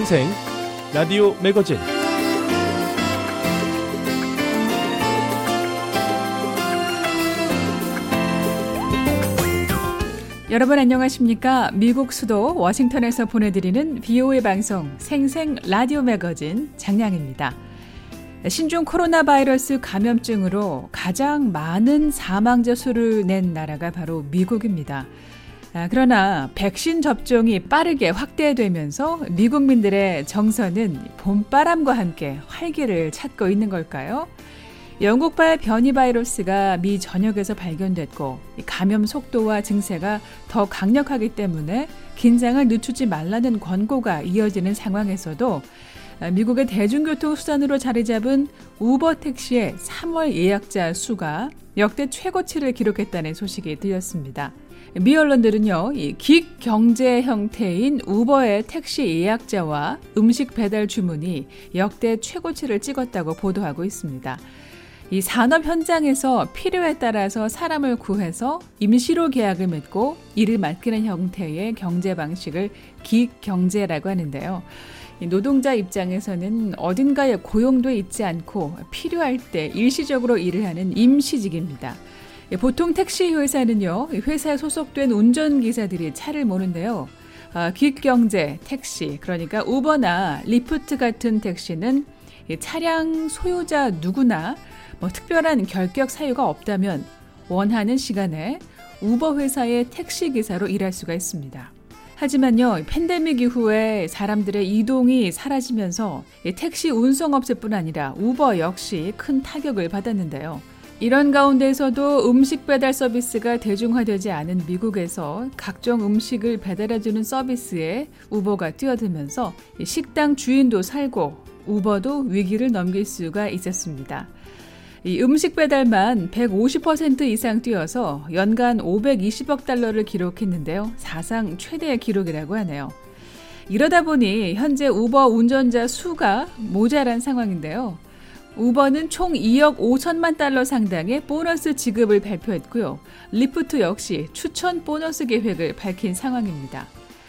생생 라디오 매거진. 여러분 안녕하십니까? 미국 수도 워싱턴에서 보내드리는 VOA 방송 생생 라디오 매거진 장량입니다. 신종 코로나 바이러스 감염증으로 가장 많은 사망자 수를 낸 나라가 바로 미국입니다. 그러나 백신 접종이 빠르게 확대되면서 미국민들의 정서는 봄바람과 함께 활기를 찾고 있는 걸까요? 영국발 변이 바이러스가 미 전역에서 발견됐고 감염 속도와 증세가 더 강력하기 때문에 긴장을 늦추지 말라는 권고가 이어지는 상황에서도 미국의 대중교통 수단으로 자리 잡은 우버 택시의 3월 예약자 수가 역대 최고치를 기록했다는 소식이 들렸습니다. 미 언론들은요, 이 긱 경제 형태인 우버의 택시 예약자와 음식 배달 주문이 역대 최고치를 찍었다고 보도하고 있습니다. 이 산업 현장에서 필요에 따라서 사람을 구해서 임시로 계약을 맺고 이를 맡기는 형태의 경제 방식을 긱 경제라고 하는데요. 이 노동자 입장에서는 어딘가에 고용돼 있지 않고 필요할 때 일시적으로 일을 하는 임시직입니다. 보통 택시 회사는요, 회사에 소속된 운전기사들이 차를 모는데요. 긱 경제 택시, 그러니까 우버나 리프트 같은 택시는 차량 소유자 누구나 특별한 결격 사유가 없다면 원하는 시간에 우버 회사의 택시기사로 일할 수가 있습니다. 하지만요, 팬데믹 이후에 사람들의 이동이 사라지면서 택시 운송업체뿐 아니라 우버 역시 큰 타격을 받았는데요. 이런 가운데서도 음식 배달 서비스가 대중화되지 않은 미국에서 각종 음식을 배달해주는 서비스에 우버가 뛰어들면서 식당 주인도 살고 우버도 위기를 넘길 수가 있었습니다. 이 음식 배달만 150% 이상 뛰어서 연간 520억 달러를 기록했는데요. 사상 최대의 기록이라고 하네요. 이러다 보니 현재 우버 운전자 수가 모자란 상황인데요. 우버는 총 2억 5천만 달러 상당의 보너스 지급을 발표했고요. 리프트 역시 추천 보너스 계획을 밝힌 상황입니다.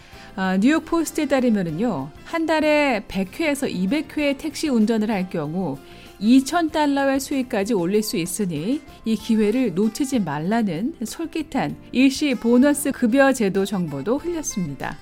뉴욕 포스트에 따르면요, 한 달에 100회에서 200회의 택시 운전을 할 경우 2,000달러의 수익까지 올릴 수 있으니 이 기회를 놓치지 말라는 솔깃한 일시 보너스 급여 제도 정보도 흘렸습니다.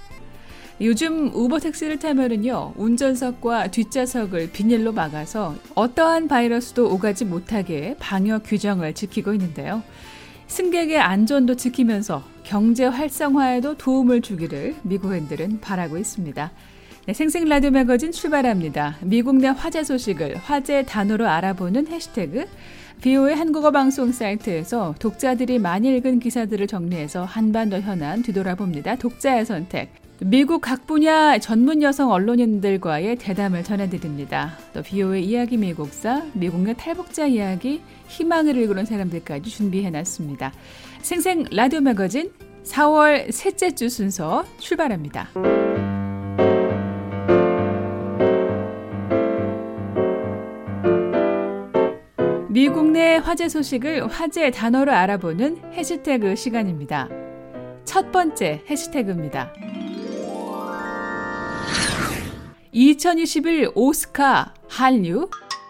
요즘 우버 택시를 타면은요, 운전석과 뒷좌석을 비닐로 막아서 어떠한 바이러스도 오가지 못하게 방역 규정을 지키고 있는데요. 승객의 안전도 지키면서 경제 활성화에도 도움을 주기를 미국인들은 바라고 있습니다. 네, 생생 라디오 매거진 출발합니다. 미국 내 화제 소식을 화제 단어로 알아보는 해시태그 VOA 한국어 방송 사이트에서 독자들이 많이 읽은 기사들을 정리해서 한반도 현안 뒤돌아봅니다. 독자의 선택. 미국 각 분야 전문 여성 언론인들과의 대담을 전해드립니다. 또 VOA 이야기 미국사, 미국 내 탈북자 이야기, 희망을 일구는 사람들까지 준비해놨습니다. 생생 라디오 매거진 4월 셋째 주 순서 출발합니다. 미국 내 화제 소식을 화제 단어로 알아보는 해시태그 시간입니다. 첫 번째 해시태그입니다. 2021 오스카 한류.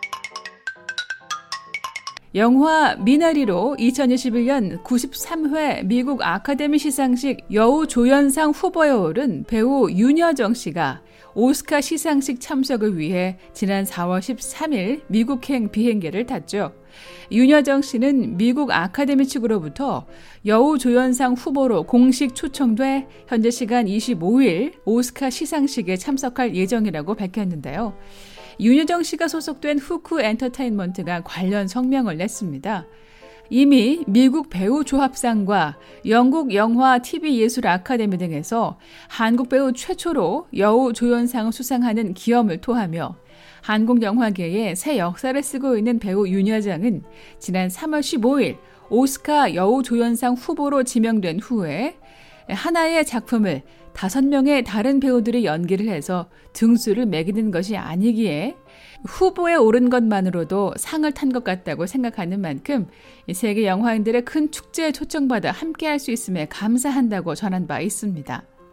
영화 미나리로 2021년 93회 미국 아카데미 시상식 여우조연상 후보에 오른 배우 윤여정 씨가 오스카 시상식 참석을 위해 지난 4월 13일 미국행 비행기를 탔죠. 윤여정 씨는 미국 아카데미 측으로부터 여우조연상 후보로 공식 초청돼 현재 시간 25일 오스카 시상식에 참석할 예정이라고 밝혔는데요. 윤여정 씨가 소속된 후크 엔터테인먼트가 관련 성명을 냈습니다. 이미 미국 배우 조합상과 영국 영화 TV 예술 아카데미 등에서 한국 배우 최초로 여우 조연상을 수상하는 기염을 토하며 한국 영화계에 새 역사를 쓰고 있는 배우 윤여정은 지난 3월 15일 오스카 여우 조연상 후보로 지명된 후에 하나의 작품을 5명의 다른 배우들이 연기를 해서 등수를 매기는 것이 아니기에 후보에 오른 것만으로도 상을 탄 것 같다고 생각하는 만큼 세계 영화인들의 큰 축제에 초청받아 함께할 수 있음에 감사한다고 전한 바 있습니다.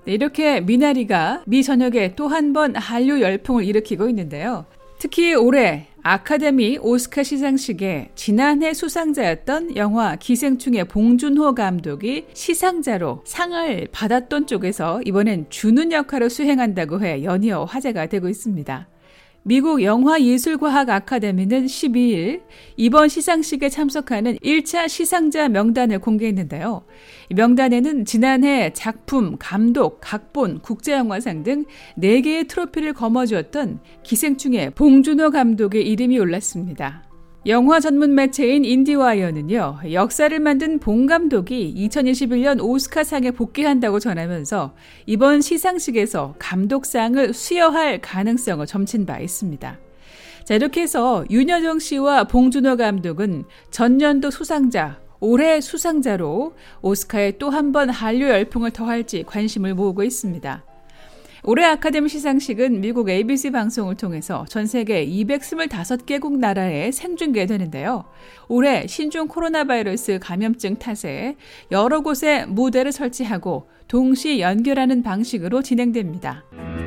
네, 이렇게 미나리가 미 전역에 또 한 번 한류 열풍을 일으키고 있는데요. 특히 올해 아카데미 오스카 시상식에 지난해 수상자였던 영화 기생충의 봉준호 감독이 시상자로 상을 받았던 쪽에서 이번엔 주는 역할을 수행한다고 해 연이어 화제가 되고 있습니다. 미국 영화예술과학 아카데미는 12일 이번 시상식에 참석하는 1차 시상자 명단을 공개했는데요. 이 명단에는 지난해 작품, 감독, 각본, 국제영화상 등 4개의 트로피를 거머쥐었던 기생충의 봉준호 감독의 이름이 올랐습니다. 영화 전문 매체인 인디와이어는요, 역사를 만든 봉 감독이 2021년 오스카상에 복귀한다고 전하면서 이번 시상식에서 감독상을 수여할 가능성을 점친 바 있습니다. 자, 이렇게 해서 윤여정 씨와 봉준호 감독은 전년도 수상자, 올해 수상자로 오스카에 또 한 번 한류 열풍을 더할지 관심을 모으고 있습니다. 올해 아카데미 시상식은 미국 ABC 방송을 통해서 전 세계 225개국 나라에 생중계되는데요. 올해 신종 코로나 바이러스 감염증 탓에 여러 곳에 무대를 설치하고 동시 연결하는 방식으로 진행됩니다.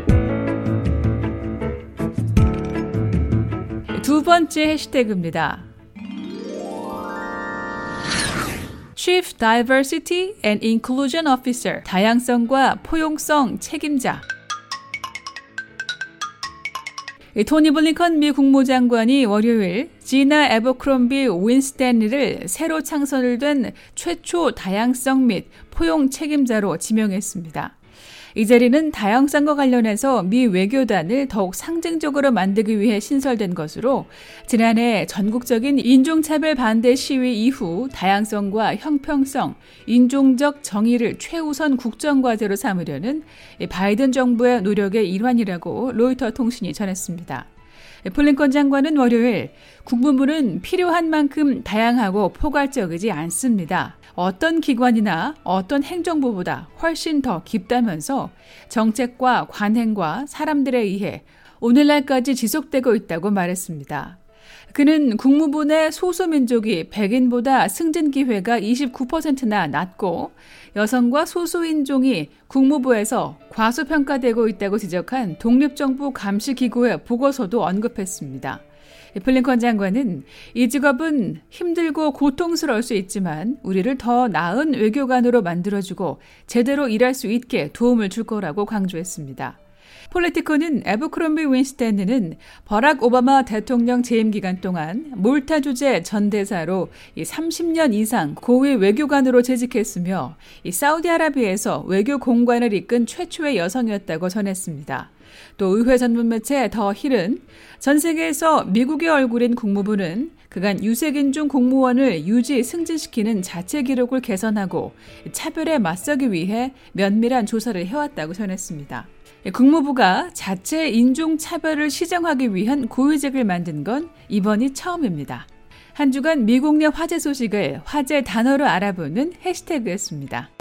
두 번째 해시태그입니다. Chief Diversity and Inclusion Officer, 다양성과 포용성 책임자. 토니 블링컨 미 국무장관이 월요일 지나 에버크롬비 윈스탠리를 새로 창설된 최초 다양성 및 포용 책임자로 지명했습니다. 이 자리는 다양성과 관련해서 미 외교단을 더욱 상징적으로 만들기 위해 신설된 것으로 지난해 전국적인 인종차별 반대 시위 이후 다양성과 형평성, 인종적 정의를 최우선 국정과제로 삼으려는 바이든 정부의 노력의 일환이라고 로이터 통신이 전했습니다. 블링컨 장관은 월요일 국무부는 필요한 만큼 다양하고 포괄적이지 않습니다. 어떤 기관이나 어떤 행정부보다 훨씬 더 깊다면서 정책과 관행과 사람들에 의해 오늘날까지 지속되고 있다고 말했습니다. 그는 국무부 내 소수민족이 백인보다 승진 기회가 29%나 낮고 여성과 소수인종이 국무부에서 과소평가되고 있다고 지적한 독립정부 감시기구의 보고서도 언급했습니다. 블링컨 장관은 이 직업은 힘들고 고통스러울 수 있지만 우리를 더 나은 외교관으로 만들어주고 제대로 일할 수 있게 도움을 줄 거라고 강조했습니다. 폴리티코는 에버크롬비 윈스탠리는 버락 오바마 대통령 재임 기간 동안 몰타 주재 전 대사로 30년 이상 고위 외교관으로 재직했으며 사우디아라비아에서 외교 공관을 이끈 최초의 여성이었다고 전했습니다. 또 의회 전문 매체 더 힐은 전 세계에서 미국의 얼굴인 국무부는 그간 유색인종 공무원을 유지 승진시키는 자체 기록을 개선하고 차별에 맞서기 위해 면밀한 조사를 해왔다고 전했습니다. 국무부가 자체 인종차별을 시정하기 위한 고위직을 만든 건 이번이 처음입니다. 한 주간 미국 내 화제 소식을 화제 단어로 알아보는 해시태그였습니다.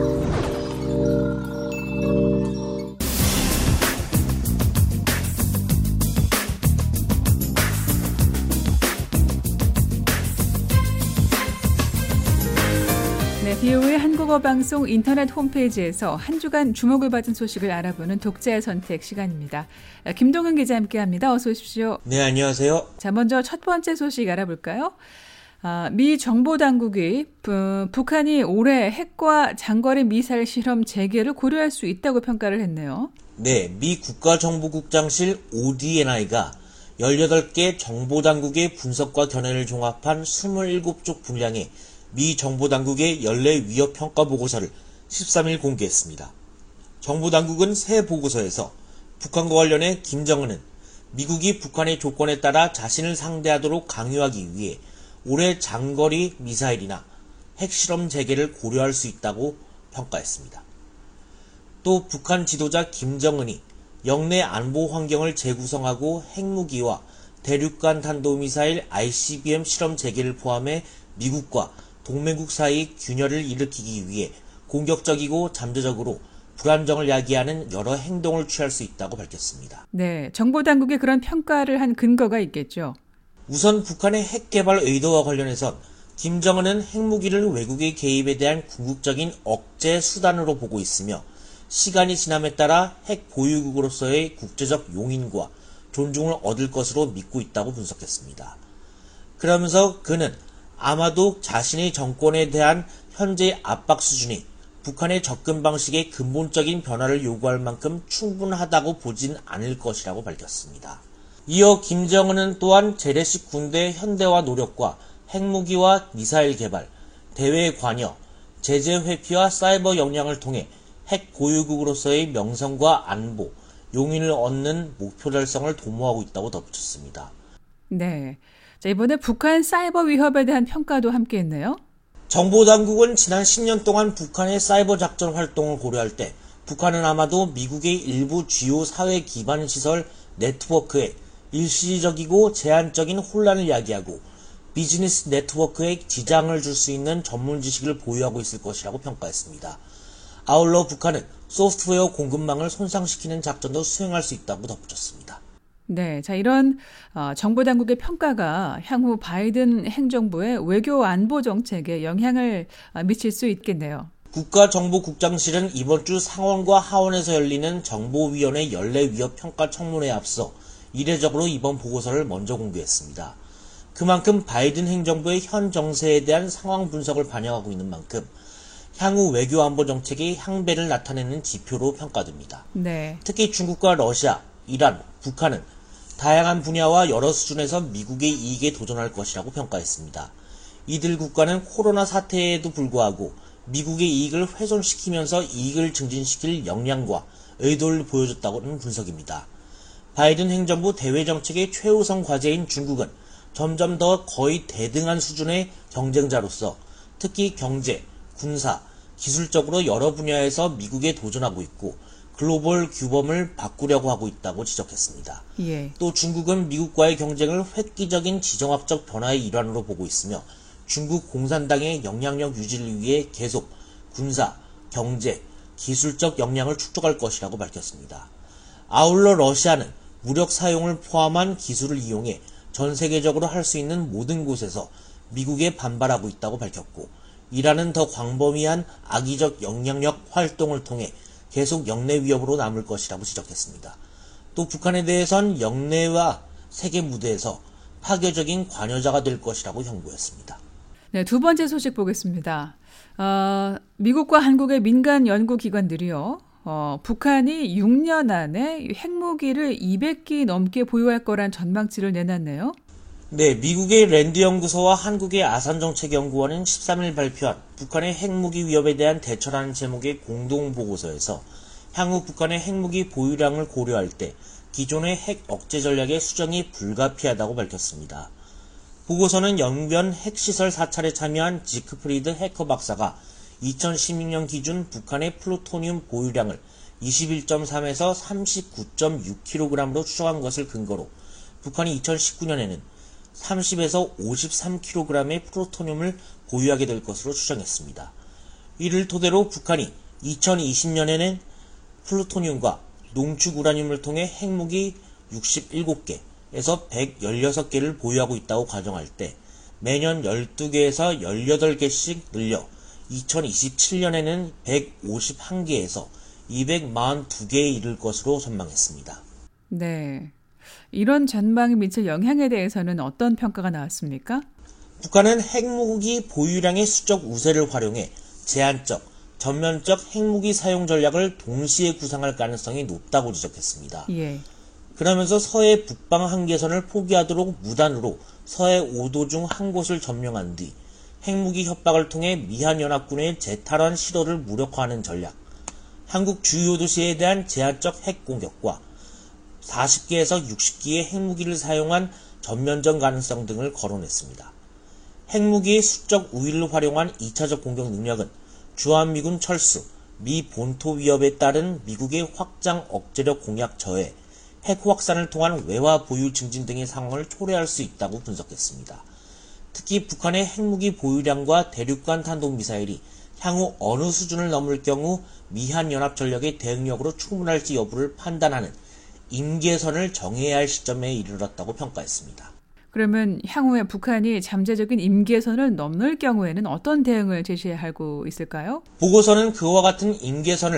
BO의 한국어 방송 인터넷 홈페이지에서 한 주간 주목을 받은 소식을 알아보는 독자의 선택 시간입니다. 김동은 기자 함께합니다. 어서 오십시오. 네, 안녕하세요. 자, 먼저 첫 번째 소식 알아볼까요? 미 정보당국이 북한이 올해 핵과 장거리 미사일 실험 재개를 고려할 수 있다고 평가를 했네요. 네, 미 국가정보국장실 ODNI가 18개 정보당국의 분석과 견해를 종합한 27쪽 분량의 미 정보당국의 연례 위협평가 보고서를 13일 공개했습니다. 정보당국은 새 보고서에서 북한과 관련해 김정은은 미국이 북한의 조건에 따라 자신을 상대하도록 강요하기 위해 올해 장거리 미사일이나 핵실험 재개를 고려할 수 있다고 평가했습니다. 또 북한 지도자 김정은이 영내 안보 환경을 재구성하고 핵무기와 대륙간 탄도미사일 ICBM 실험 재개를 포함해 미국과 동맹국 사이 균열을 일으키기 위해 공격적이고 잠재적으로 불안정을 야기하는 여러 행동을 취할 수 있다고 밝혔습니다. 네, 정보당국이 그런 평가를 한 근거가 있겠죠. 우선 북한의 핵 개발 의도와 관련해선 김정은은 핵무기를 외국의 개입에 대한 궁극적인 억제 수단으로 보고 있으며 시간이 지남에 따라 핵 보유국으로서의 국제적 용인과 존중을 얻을 것으로 믿고 있다고 분석했습니다. 그러면서 그는 아마도 자신의 정권에 대한 현재의 압박 수준이 북한의 접근 방식의 근본적인 변화를 요구할 만큼 충분하다고 보진 않을 것이라고 밝혔습니다. 이어 김정은은 또한 재래식 군대의 현대화 노력과 핵무기와 미사일 개발, 대외 관여, 제재 회피와 사이버 역량을 통해 핵 보유국으로서의 명성과 안보, 용인을 얻는 목표 달성을 도모하고 있다고 덧붙였습니다. 네. 자, 이번에 북한 사이버 위협에 대한 평가도 함께했네요. 정보당국은 지난 10년 동안 북한의 사이버 작전 활동을 고려할 때 북한은 아마도 미국의 일부 주요 사회 기반 시설 네트워크에 일시적이고 제한적인 혼란을 야기하고 비즈니스 네트워크에 지장을 줄 수 있는 전문 지식을 보유하고 있을 것이라고 평가했습니다. 아울러 북한은 소프트웨어 공급망을 손상시키는 작전도 수행할 수 있다고 덧붙였습니다. 네, 자 이런 정보당국의 평가가 향후 바이든 행정부의 외교 안보 정책에 영향을 미칠 수 있겠네요. 국가정보국장실은 이번 주 상원과 하원에서 열리는 정보위원회 연례위협평가 청문회에 앞서 이례적으로 이번 보고서를 먼저 공개했습니다. 그만큼 바이든 행정부의 현 정세에 대한 상황 분석을 반영하고 있는 만큼 향후 외교안보 정책의 향배를 나타내는 지표로 평가됩니다. 네. 특히 중국과 러시아, 이란, 북한은 다양한 분야와 여러 수준에서 미국의 이익에 도전할 것이라고 평가했습니다. 이들 국가는 코로나 사태에도 불구하고 미국의 이익을 훼손시키면서 이익을 증진시킬 역량과 의도를 보여줬다고는 분석입니다. 바이든 행정부 대외정책의 최우선 과제인 중국은 점점 더 거의 대등한 수준의 경쟁자로서 특히 경제, 군사, 기술적으로 여러 분야에서 미국에 도전하고 있고 글로벌 규범을 바꾸려고 하고 있다고 지적했습니다. 예. 또 중국은 미국과의 경쟁을 획기적인 지정학적 변화의 일환으로 보고 있으며 중국 공산당의 영향력 유지를 위해 계속 군사, 경제, 기술적 역량을 축적할 것이라고 밝혔습니다. 아울러 러시아는 무력 사용을 포함한 기술을 이용해 전 세계적으로 할 수 있는 모든 곳에서 미국에 반발하고 있다고 밝혔고 이란은 더 광범위한 악의적 영향력 활동을 통해 계속 영내 위협으로 남을 것이라고 지적했습니다. 또 북한에 대해선 영내와 세계 무대에서 파괴적인 관여자가 될 것이라고 경고했습니다. 네, 두 번째 소식 보겠습니다. 미국과 한국의 민간 연구기관들이요. 북한이 6년 안에 핵무기를 200기 넘게 보유할 거란 전망치를 내놨네요. 네, 미국의 랜드 연구소와 한국의 아산정책연구원은 13일 발표한 북한의 핵무기 위협에 대한 대처라는 제목의 공동 보고서에서 향후 북한의 핵무기 보유량을 고려할 때 기존의 핵 억제 전략의 수정이 불가피하다고 밝혔습니다. 보고서는 영변 핵시설 사찰에 참여한 지크프리드 해커 박사가 2016년 기준 북한의 플루토늄 보유량을 21.3에서 39.6kg으로 추정한 것을 근거로 북한이 2019년에는 30에서 53kg의 플루토늄을 보유하게 될 것으로 추정했습니다. 이를 토대로 북한이 2020년에는 플루토늄과 농축 우라늄을 통해 핵무기 67개에서 116개를 보유하고 있다고 가정할 때 매년 12개에서 18개씩 늘려 2027년에는 151개에서 242개에 이를 것으로 전망했습니다. 네. 이런 전망이 미칠 영향에 대해서는 어떤 평가가 나왔습니까? 북한은 핵무기 보유량의 수적 우세를 활용해 제한적, 전면적 핵무기 사용 전략을 동시에 구상할 가능성이 높다고 지적했습니다. 예. 그러면서 서해 북방 한계선을 포기하도록 무단으로 서해 5도 중 한 곳을 점령한 뒤 핵무기 협박을 통해 미한연합군의 재탈환 시도를 무력화하는 전략, 한국 주요 도시에 대한 제한적 핵공격과 40개에서 60기의 핵무기를 사용한 전면전 가능성 등을 거론했습니다. 핵무기의 수적 우위를 활용한 2차적 공격 능력은 주한미군 철수, 미 본토 위협에 따른 미국의 확장 억제력 공약 저해, 핵 확산을 통한 외화 보유 증진 등의 상황을 초래할 수 있다고 분석했습니다. 특히 북한의 핵무기 보유량과 대륙간 탄도미사일이 향후 어느 수준을 넘을 경우 미한연합 전력의 대응력으로 충분할지 여부를 판단하는 임계선을 정해야 할 시점에 이르렀다고 평가했습니다. 그러면 향후에 북한이 잠재적인 임계선을 넘을 경우에는 어떤 대응을 제시하고 있을까요? 보고서는 그와 같은 임계선을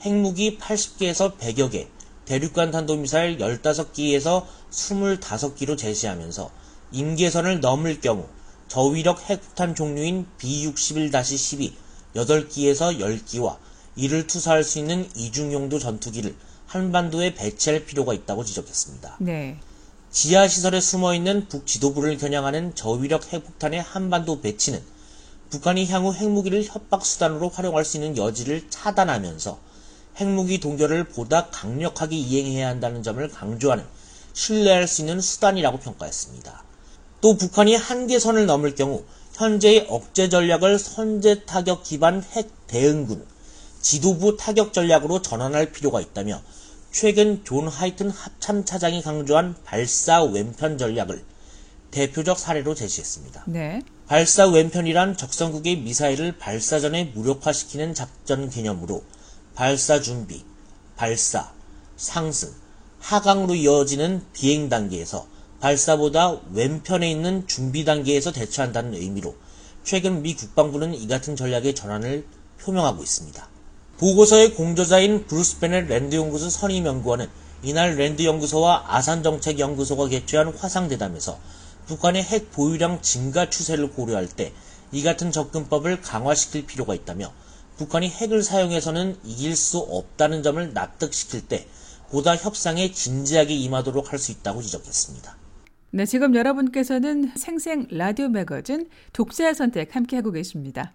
핵무기 80개에서 100여 개, 대륙간 탄도미사일 15기에서 25기로 제시하면서 임계선을 넘을 경우 저위력 핵폭탄 종류인 B-61-12 8기에서 10기와 이를 투사할 수 있는 이중용도 전투기를 한반도에 배치할 필요가 있다고 지적했습니다. 네. 지하시설에 숨어있는 북지도부를 겨냥하는 저위력 핵폭탄의 한반도 배치는 북한이 향후 핵무기를 협박수단으로 활용할 수 있는 여지를 차단하면서 핵무기 동결을 보다 강력하게 이행해야 한다는 점을 강조하는 신뢰할 수 있는 수단이라고 평가했습니다. 또 북한이 한계선을 넘을 경우 현재의 억제 전략을 선제 타격 기반 핵 대응군, 지도부 타격 전략으로 전환할 필요가 있다며 최근 존 하이튼 합참 차장이 강조한 발사 왼편 전략을 대표적 사례로 제시했습니다. 네. 발사 왼편이란 적성국의 미사일을 발사 전에 무력화시키는 작전 개념으로 발사 준비, 발사, 상승, 하강으로 이어지는 비행 단계에서 발사보다 왼편에 있는 준비 단계에서 대처한다는 의미로 최근 미 국방부는 이 같은 전략의 전환을 표명하고 있습니다. 보고서의 공저자인 브루스 베넷 랜드연구소 선임연구원은 이날 랜드연구소와 아산정책연구소가 개최한 화상대담에서 북한의 핵 보유량 증가 추세를 고려할 때 이 같은 접근법을 강화시킬 필요가 있다며 북한이 핵을 사용해서는 이길 수 없다는 점을 납득시킬 때 보다 협상에 진지하게 임하도록 할 수 있다고 지적했습니다. 네, 지금 여러분께서는 생생 라디오 매거진 독자의 선택 함께하고 계십니다.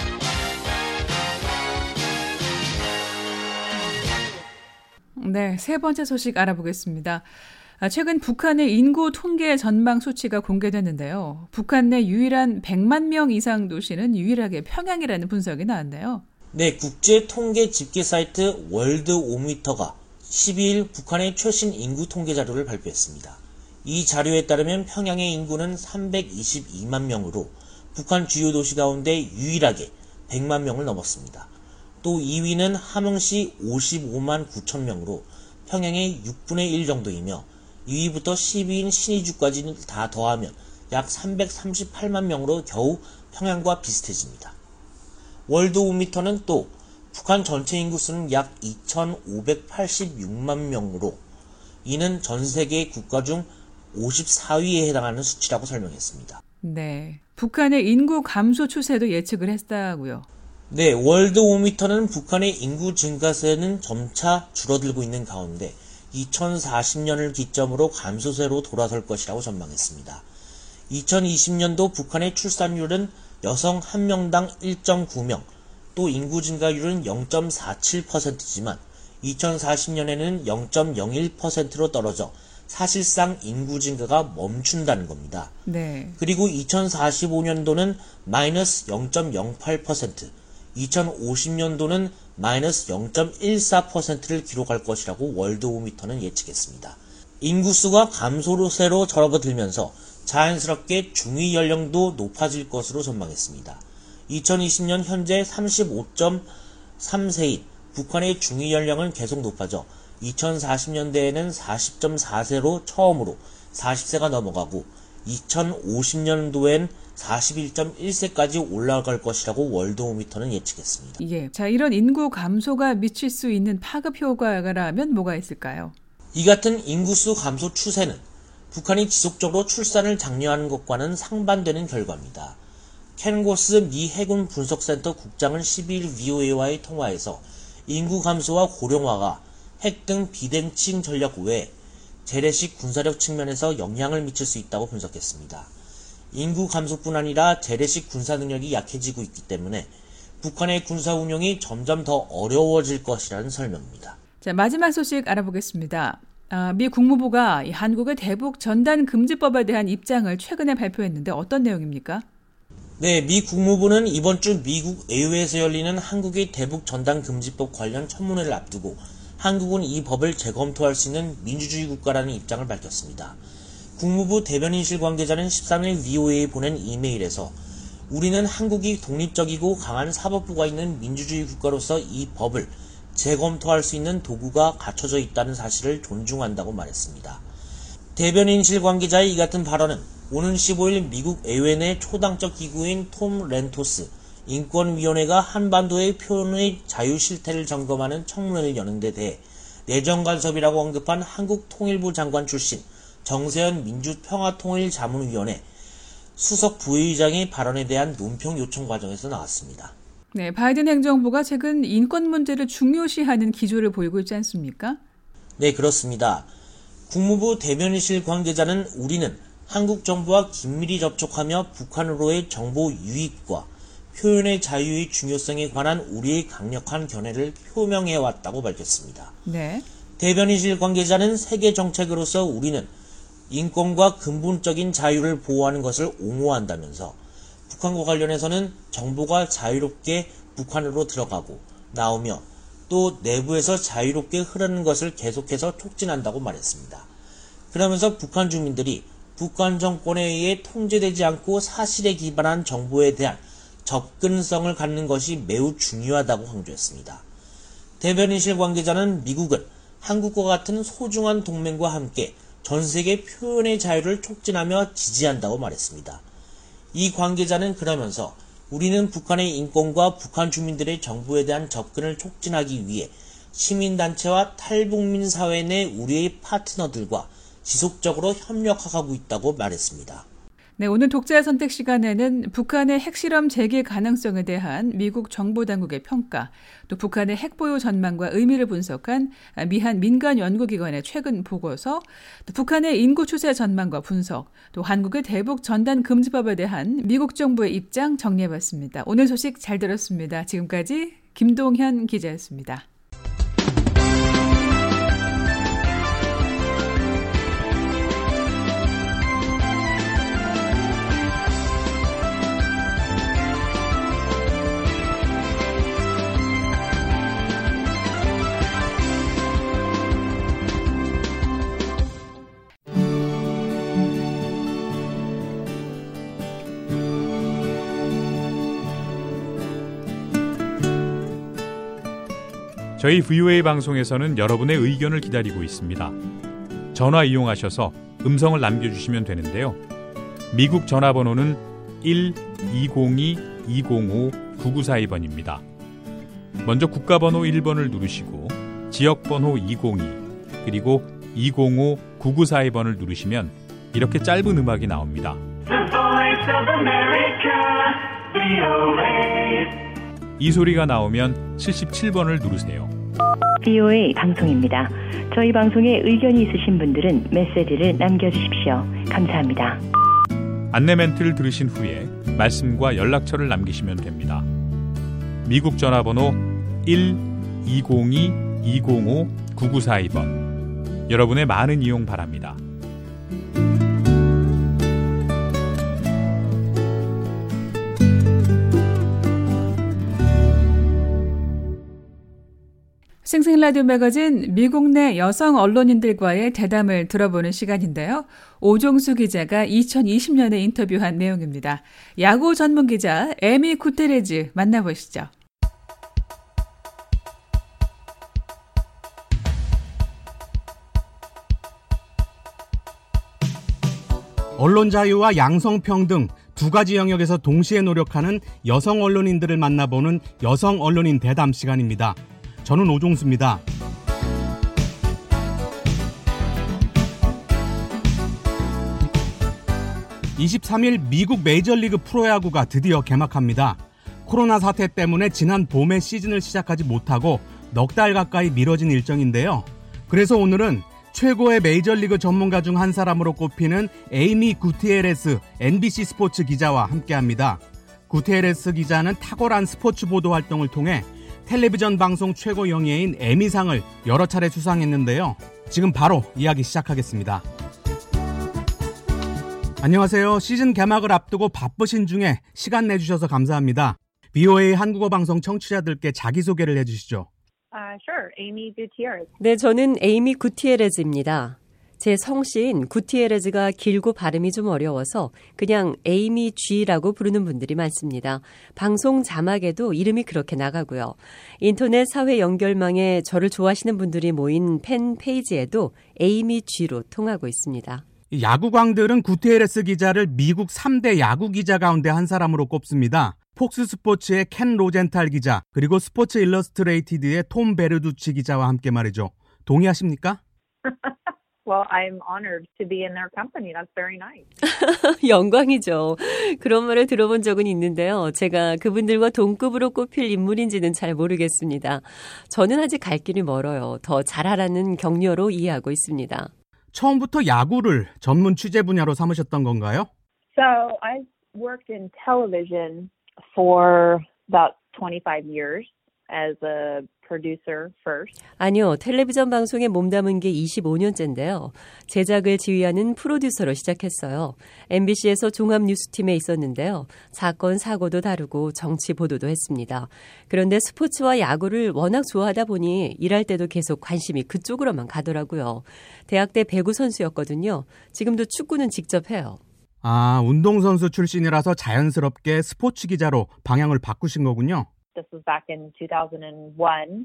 네, 세 번째 소식 알아보겠습니다. 최근 북한의 인구 통계 전망 수치가 공개됐는데요. 북한 내 유일한 100만 명 이상 도시는 유일하게 평양이라는 분석이 나왔네요. 네, 국제 통계 집계 사이트 월드오미터가 12일 북한의 최신 인구 통계 자료를 발표했습니다. 이 자료에 따르면 평양의 인구는 322만 명으로 북한 주요 도시 가운데 유일하게 100만 명을 넘었습니다. 또 2위는 함흥시 55만 9천 명으로 평양의 6분의 1 정도이며 2위부터 10위인 신의주까지 다 더하면 약 338만 명으로 겨우 평양과 비슷해집니다. 월드오미터는 또 북한 전체 인구수는 약 2,586만 명으로 이는 전 세계 국가 중 54위에 해당하는 수치라고 설명했습니다. 네, 북한의 인구 감소 추세도 예측을 했다고요. 네, 월드오미터는 북한의 인구 증가세는 점차 줄어들고 있는 가운데 2040년을 기점으로 감소세로 돌아설 것이라고 전망했습니다. 2020년도 북한의 출산율은 여성 1명당 1.9명, 또 인구 증가율은 0.47%지만 2040년에는 0.01%로 떨어져 사실상 인구 증가가 멈춘다는 겁니다. 네. 그리고 2045년도는 마이너스 0.08%, 2050년도는 마이너스 0.14%를 기록할 것이라고 월드오미터는 예측했습니다. 인구수가 감소세로 접어들면서 자연스럽게 중위 연령도 높아질 것으로 전망했습니다. 2020년 현재 35.3세인 북한의 중위 연령은 계속 높아져 2040년대에는 40.4세로 처음으로 40세가 넘어가고 2050년도엔 41.1세까지 올라갈 것이라고 월드오미터는 예측했습니다. 예, 자, 이런 인구 감소가 미칠 수 있는 파급 효과라면 뭐가 있을까요? 이 같은 인구수 감소 추세는 북한이 지속적으로 출산을 장려하는 것과는 상반되는 결과입니다. 켄 고스 미 해군 분석센터 국장은 12일 VOA와의 통화에서 인구 감소와 고령화가 핵 등 비대칭 전략 외에 재래식 군사력 측면에서 영향을 미칠 수 있다고 분석했습니다. 인구 감소뿐 아니라 재래식 군사 능력이 약해지고 있기 때문에 북한의 군사 운용이 점점 더 어려워질 것이라는 설명입니다. 자, 마지막 소식 알아보겠습니다. 미 국무부가 한국의 대북 전단 금지법에 대한 입장을 최근에 발표했는데 어떤 내용입니까? 네, 미 국무부는 이번 주 미국 의회에서 열리는 한국의 대북 전단 금지법 관련 청문회를 앞두고 한국은 이 법을 재검토할 수 있는 민주주의 국가라는 입장을 밝혔습니다. 국무부 대변인실 관계자는 13일 VOA에 보낸 이메일에서 우리는 한국이 독립적이고 강한 사법부가 있는 민주주의 국가로서 이 법을 재검토할 수 있는 도구가 갖춰져 있다는 사실을 존중한다고 말했습니다. 대변인실 관계자의 이 같은 발언은 오는 15일 미국 의회 내 초당적 기구인 톰 렌토스 인권위원회가 한반도의 표현의 자유 실태를 점검하는 청문회를 여는 데 대해 내정간섭이라고 언급한 한국통일부 장관 출신 정세현 민주평화통일자문위원회 수석 부의장의 발언에 대한 논평 요청 과정에서 나왔습니다. 네, 바이든 행정부가 최근 인권 문제를 중요시하는 기조를 보이고 있지 않습니까? 네, 그렇습니다. 국무부 대변인실 관계자는 우리는 한국 정부와 긴밀히 접촉하며 북한으로의 정보 유입과 표현의 자유의 중요성에 관한 우리의 강력한 견해를 표명해왔다고 밝혔습니다. 네. 대변인실 관계자는 세계 정책으로서 우리는 인권과 근본적인 자유를 보호하는 것을 옹호한다면서 북한과 관련해서는 정보가 자유롭게 북한으로 들어가고 나오며 또 내부에서 자유롭게 흐르는 것을 계속해서 촉진한다고 말했습니다. 그러면서 북한 주민들이 북한 정권에 의해 통제되지 않고 사실에 기반한 정보에 대한 접근성을 갖는 것이 매우 중요하다고 강조했습니다. 대변인실 관계자는 미국은 한국과 같은 소중한 동맹과 함께 전 세계 표현의 자유를 촉진하며 지지한다고 말했습니다. 이 관계자는 그러면서 우리는 북한의 인권과 북한 주민들의 정부에 대한 접근을 촉진하기 위해 시민단체와 탈북민 사회 내 우리의 파트너들과 지속적으로 협력하고 있다고 말했습니다. 네, 오늘 독자 선택 시간에는 북한의 핵실험 재개 가능성에 대한 미국 정보당국의 평가, 또 북한의 핵보유 전망과 의미를 분석한 미한 민간연구기관의 최근 보고서, 또 북한의 인구 추세 전망과 분석, 또 한국의 대북 전단 금지법에 대한 미국 정부의 입장 정리해봤습니다. 오늘 소식 잘 들었습니다. 지금까지 김동현 기자였습니다. 저희 VOA 방송에서는 여러분의 의견을 기다리고 있습니다. 전화 이용하셔서 음성을 남겨주시면 되는데요. 미국 전화번호는 1-202-205-9942번입니다. 먼저 국가번호 1번을 누르시고 지역번호 202 그리고 205-9942번을 누르시면 이렇게 짧은 음악이 나옵니다. 이 소리가 나오면 77번을 누르세요. VOA 방송입니다. 저희 방송에 의견이 있으신 분들은 메시지를 남겨주십시오. 감사합니다. 안내 멘트를 들으신 후에 말씀과 연락처를 남기시면 됩니다. 미국 전화번호 1-202-205-9942번. 여러분의 많은 이용 바랍니다. 생생라디오 매거진 미국 내 여성 언론인들과의 대담을 들어보는 시간인데요. 오종수 기자가 2020년에 인터뷰한 내용입니다. 야구 전문 기자 에미 구테레즈 만나보시죠. 언론 자유와 양성평등 두 가지 영역에서 동시에 노력하는 여성 언론인들을 만나보는 여성 언론인 대담 시간입니다. 저는 오종수입니다. 23일 미국 메이저리그 프로야구가 드디어 개막합니다. 코로나 사태 때문에 지난 봄에 시즌을 시작하지 못하고 넉 달 가까이 미뤄진 일정인데요. 그래서 오늘은 최고의 메이저리그 전문가 중 한 사람으로 꼽히는 에이미 구티에레스 NBC 스포츠 기자와 함께합니다. 구티에레스 기자는 탁월한 스포츠 보도 활동을 통해 텔레비전 방송 최고 영예인 에미상을 여러 차례 수상했는데요. 지금 바로 이야기 시작하겠습니다. 안녕하세요. 시즌 개막을 앞두고 바쁘신 중에 시간 내주셔서 감사합니다. VOA 한국어 방송 청취자들께 자기소개를 해주시죠. Sure. Amy Gutierrez. 네, 저는 에이미 구티에레즈입니다. 제 성씨인 구티에레즈가 길고 발음이 좀 어려워서 그냥 에이미 G라고 부르는 분들이 많습니다. 방송 자막에도 이름이 그렇게 나가고요. 인터넷 사회 연결망에 저를 좋아하시는 분들이 모인 팬 페이지에도 에이미 G로 통하고 있습니다. 야구광들은 구티에레스 기자를 미국 3대 야구 기자 가운데 한 사람으로 꼽습니다. 폭스 스포츠의 켄 로젠탈 기자, 그리고 스포츠 일러스트레이티드의 톰 베르두치 기자와 함께 말이죠. 동의하십니까? Well, I'm honored to be in their company. That's very nice. 영광이죠. 그런 말을 들어본 적은 있는데요. 제가 그분들과 동급으로 꼽힐 인물인지는 잘 모르겠습니다. 저는 아직 갈 길이 멀어요. 더 잘하라는 격려로 이해하고 있습니다. 처음부터 야구를 전문 취재 분야로 삼으셨던 건가요? So I've worked in television for about 25 years as a producer first. 아니요. 텔레비전 방송에 몸담은 게 25년째인데요. 제작을 지휘하는 프로듀서로 시작했어요. MBC에서 종합뉴스팀에 있었는데요. 사건, 사고도 다루고 정치 보도도 했습니다. 그런데 스포츠와 야구를 워낙 좋아하다 보니 일할 때도 계속 관심이 그쪽으로만 가더라고요. 대학 때 배구 선수였거든요. 지금도 축구는 직접 해요. 아, 운동선수 출신이라서 자연스럽게 스포츠 기자로 방향을 바꾸신 거군요. This was back in 2001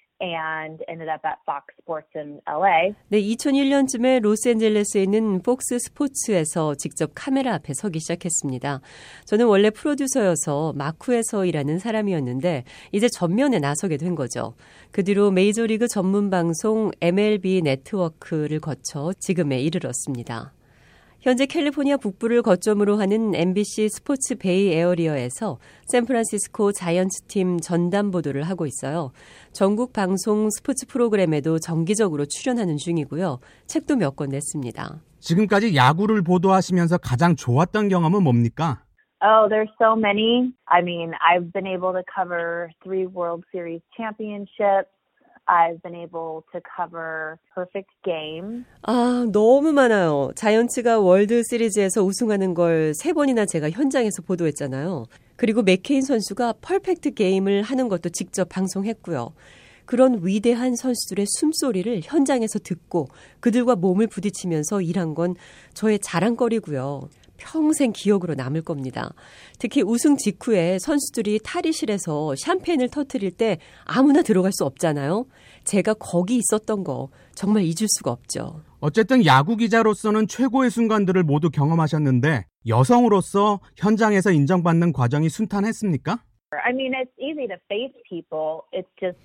and ended up at Fox Sports in LA. 네, 2001년쯤에 로스앤젤레스에 있는 폭스 스포츠에서 직접 카메라 앞에 서기 시작했습니다. 저는 원래 프로듀서여서 마쿠에서 일하는 사람이었는데 이제 전면에 나서게 된 거죠. 그 뒤로 메이저리그 전문 방송 MLB 네트워크를 거쳐 지금에 이르렀습니다. 현재 캘리포니아 북부를 거점으로 하는 MBC 스포츠 베이 에어리어에서 샌프란시스코 자이언츠 팀 전담 보도를 하고 있어요. 전국 방송 스포츠 프로그램에도 정기적으로 출연하는 중이고요. 책도 몇 권 냈습니다. 지금까지 야구를 보도하시면서 가장 좋았던 경험은 뭡니까? Oh, there's so many. I mean, I've been able to cover 3 World Series championships. I've been able to cover perfect game. 아, 너무 많아요. 자이언츠가 월드 시리즈에서 우승하는 걸 3번이나 제가 현장에서 보도했잖아요. 그리고 맥케인 선수가 퍼펙트 게임을 하는 것도 직접 방송했고요. 그런 위대한 선수들의 숨소리를 현장에서 듣고 그들과 몸을 부딪히면서 일한 건 저의 자랑거리고요. 평생 기억으로 남을 겁니다. 특히 우승 직후에 선수들이 탈의실에서 샴페인을 터뜨릴 때 아무나 들어갈 수 없잖아요. 제가 거기 있었던 거 정말 잊을 수가 없죠. 어쨌든 야구 기자로서는 최고의 순간들을 모두 경험하셨는데 여성으로서 현장에서 인정받는 과정이 순탄했습니까? I mean, it's easy to face people. It's just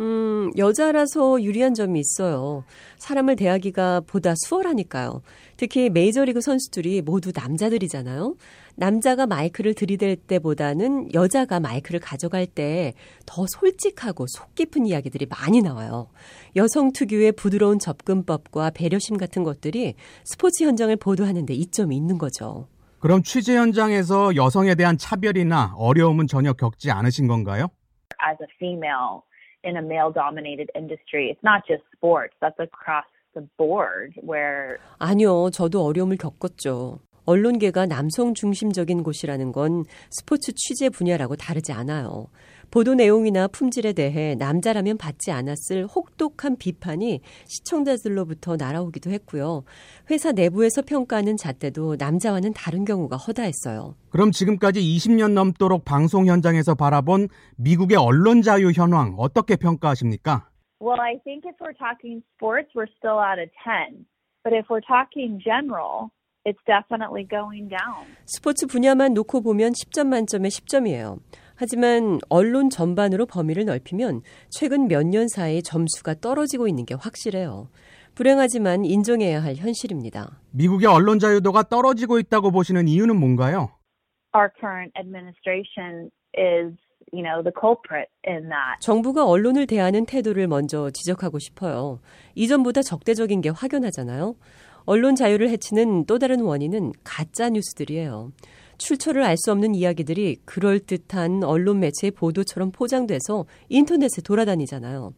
여자라서 유리한 점이 있어요. 사람을 대하기가 보다 수월하니까요. 특히 메이저리그 선수들이 모두 남자들이잖아요. 남자가 마이크를 들이댈 때보다는 여자가 마이크를 가져갈 때 더 솔직하고 속 깊은 이야기들이 많이 나와요. 여성 특유의 부드러운 접근법과 배려심 같은 것들이 스포츠 현장을 보도하는 데 이점이 있는 거죠. 그럼 취재 현장에서 여성에 대한 차별이나 어려움은 전혀 겪지 않으신 건가요? as a female in a male-dominated industry, it's not just sports, that's across the board where 아니요, 저도 어려움을 겪었죠. 언론계가 남성 중심적인 곳이라는 건 스포츠 취재 분야라고 다르지 않아요. 보도 내용이나 품질에 대해 남자라면 받지 않았을 혹독한 비판이 시청자들로부터 날아오기도 했고요. 회사 내부에서 평가하는 잣대도 남자와는 다른 경우가 허다했어요. 그럼 지금까지 20년 넘도록 방송 현장에서 바라본 미국의 언론 자유 현황 어떻게 평가하십니까? Well, I think if we're talking sports, we're still at a 10. But if we're talking general, it's definitely going down. 스포츠 분야만 놓고 보면 10점 만점에 10점이에요. 하지만 언론 전반으로 범위를 넓히면 최근 몇 년 사이 점수가 떨어지고 있는 게 확실해요. 불행하지만 인정해야 할 현실입니다. 미국의 언론 자유도가 떨어지고 있다고 보시는 이유는 뭔가요? Our current administration is, the culprit in that. 정부가 언론을 대하는 태도를 먼저 지적하고 싶어요. 이전보다 적대적인 게 확연하잖아요. 언론 자유를 해치는 또 다른 원인은 가짜 뉴스들이에요. 출처를 알 수 없는 이야기들이 그럴듯한 언론 매체의 보도처럼 포장돼서 인터넷에 돌아다니잖아요.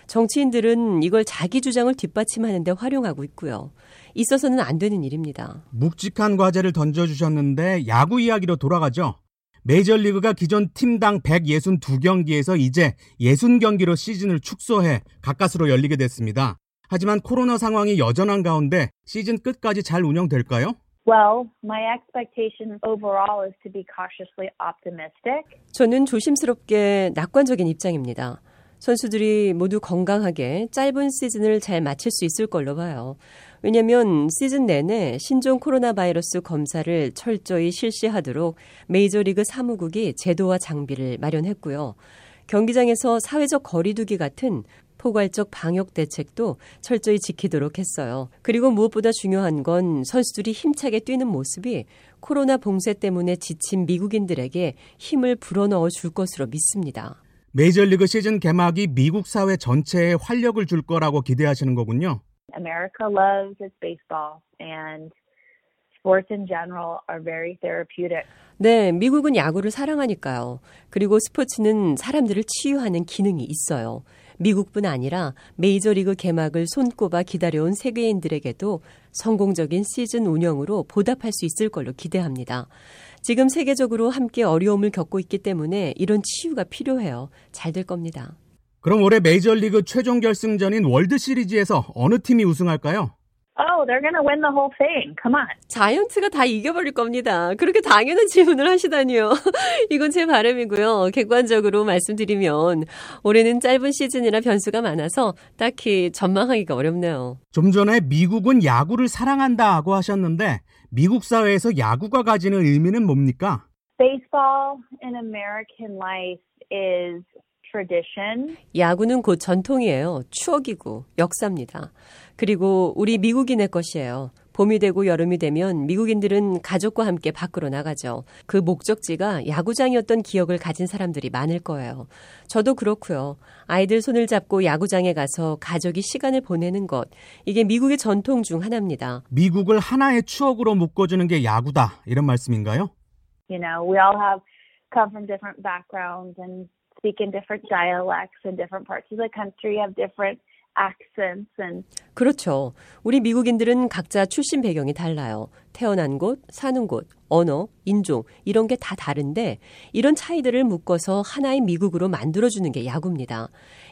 정치인들은 이걸 자기 주장을 뒷받침하는 데 활용하고 있고요. 있어서는 안 되는 일입니다. 묵직한 과제를 던져주셨는데 야구 이야기로 돌아가죠. 메이저리그가 기존 팀당 162경기에서 이제 60경기로 시즌을 축소해 가까스로 열리게 됐습니다. 하지만 코로나 상황이 여전한 가운데 시즌 끝까지 잘 운영될까요? Well, my expectation overall is to be cautiously optimistic. 저는 조심스럽게 낙관적인 입장입니다. 선수들이 모두 건강하게 짧은 시즌을 잘 마칠 수 있을 걸로 봐요. 왜냐하면 시즌 내내 신종 코로나 바이러스 검사를 철저히 실시하도록 메이저리그 사무국이 제도와 장비를 마련했고요. 경기장에서 사회적 거리두기 같은 포괄적 방역 대책도 철저히 지키도록 했어요. 그리고 무엇보다 중요한 건 선수들이 힘차게 뛰는 모습이 코로나 봉쇄 때문에 지친 미국인들에게 힘을 불어넣어 줄 것으로 믿습니다. 메이저리그 시즌 개막이 미국 사회 전체에 활력을 줄 거라고 기대하시는 거군요. America loves its baseball and sports in general are very therapeutic. 네, 미국은 야구를 사랑하니까요. 그리고 스포츠는 사람들을 치유하는 기능이 있어요. 미국뿐 아니라 메이저리그 개막을 손꼽아 기다려온 세계인들에게도 성공적인 시즌 운영으로 보답할 수 있을 걸로 기대합니다. 지금 세계적으로 함께 어려움을 겪고 있기 때문에 이런 치유가 필요해요. 잘 될 겁니다. 그럼 올해 메이저리그 최종 결승전인 월드시리즈에서 어느 팀이 우승할까요? Oh, they're going to win the whole thing. Come on. 자이언츠가 다 이겨버릴 겁니다. 그렇게 당연한 질문을 하시다니요. 이건 제 바람이고요. 객관적으로 말씀드리면 올해는 짧은 시즌이라 변수가 많아서 딱히 전망하기가 어렵네요. 좀 전에 미국은 야구를 사랑한다고 하셨는데 미국 사회에서 야구가 가지는 의미는 뭡니까? Baseball in American life is tradition. 야구는 곧 전통이에요. 추억이고 역사입니다. 그리고 우리 미국인의 것이에요. 봄이 되고 여름이 되면 미국인들은 가족과 함께 밖으로 나가죠. 그 목적지가 야구장이었던 기억을 가진 사람들이 많을 거예요. 저도 그렇고요. 아이들 손을 잡고 야구장에 가서 가족이 시간을 보내는 것. 이게 미국의 전통 중 하나입니다. 미국을 하나의 추억으로 묶어주는 게 야구다. 이런 말씀인가요? You know, we all have come from different backgrounds and speak in different dialects in different parts of the country, have different accents and 그렇죠. 우리 미국인들은 각자 출신 배경이 달라요. 태어난 곳, 사는 곳, 언어, 인종 이런 게 다 다른데 이런 차이들을 묶어서 하나의 미국으로 만들어주는 게 야구입니다.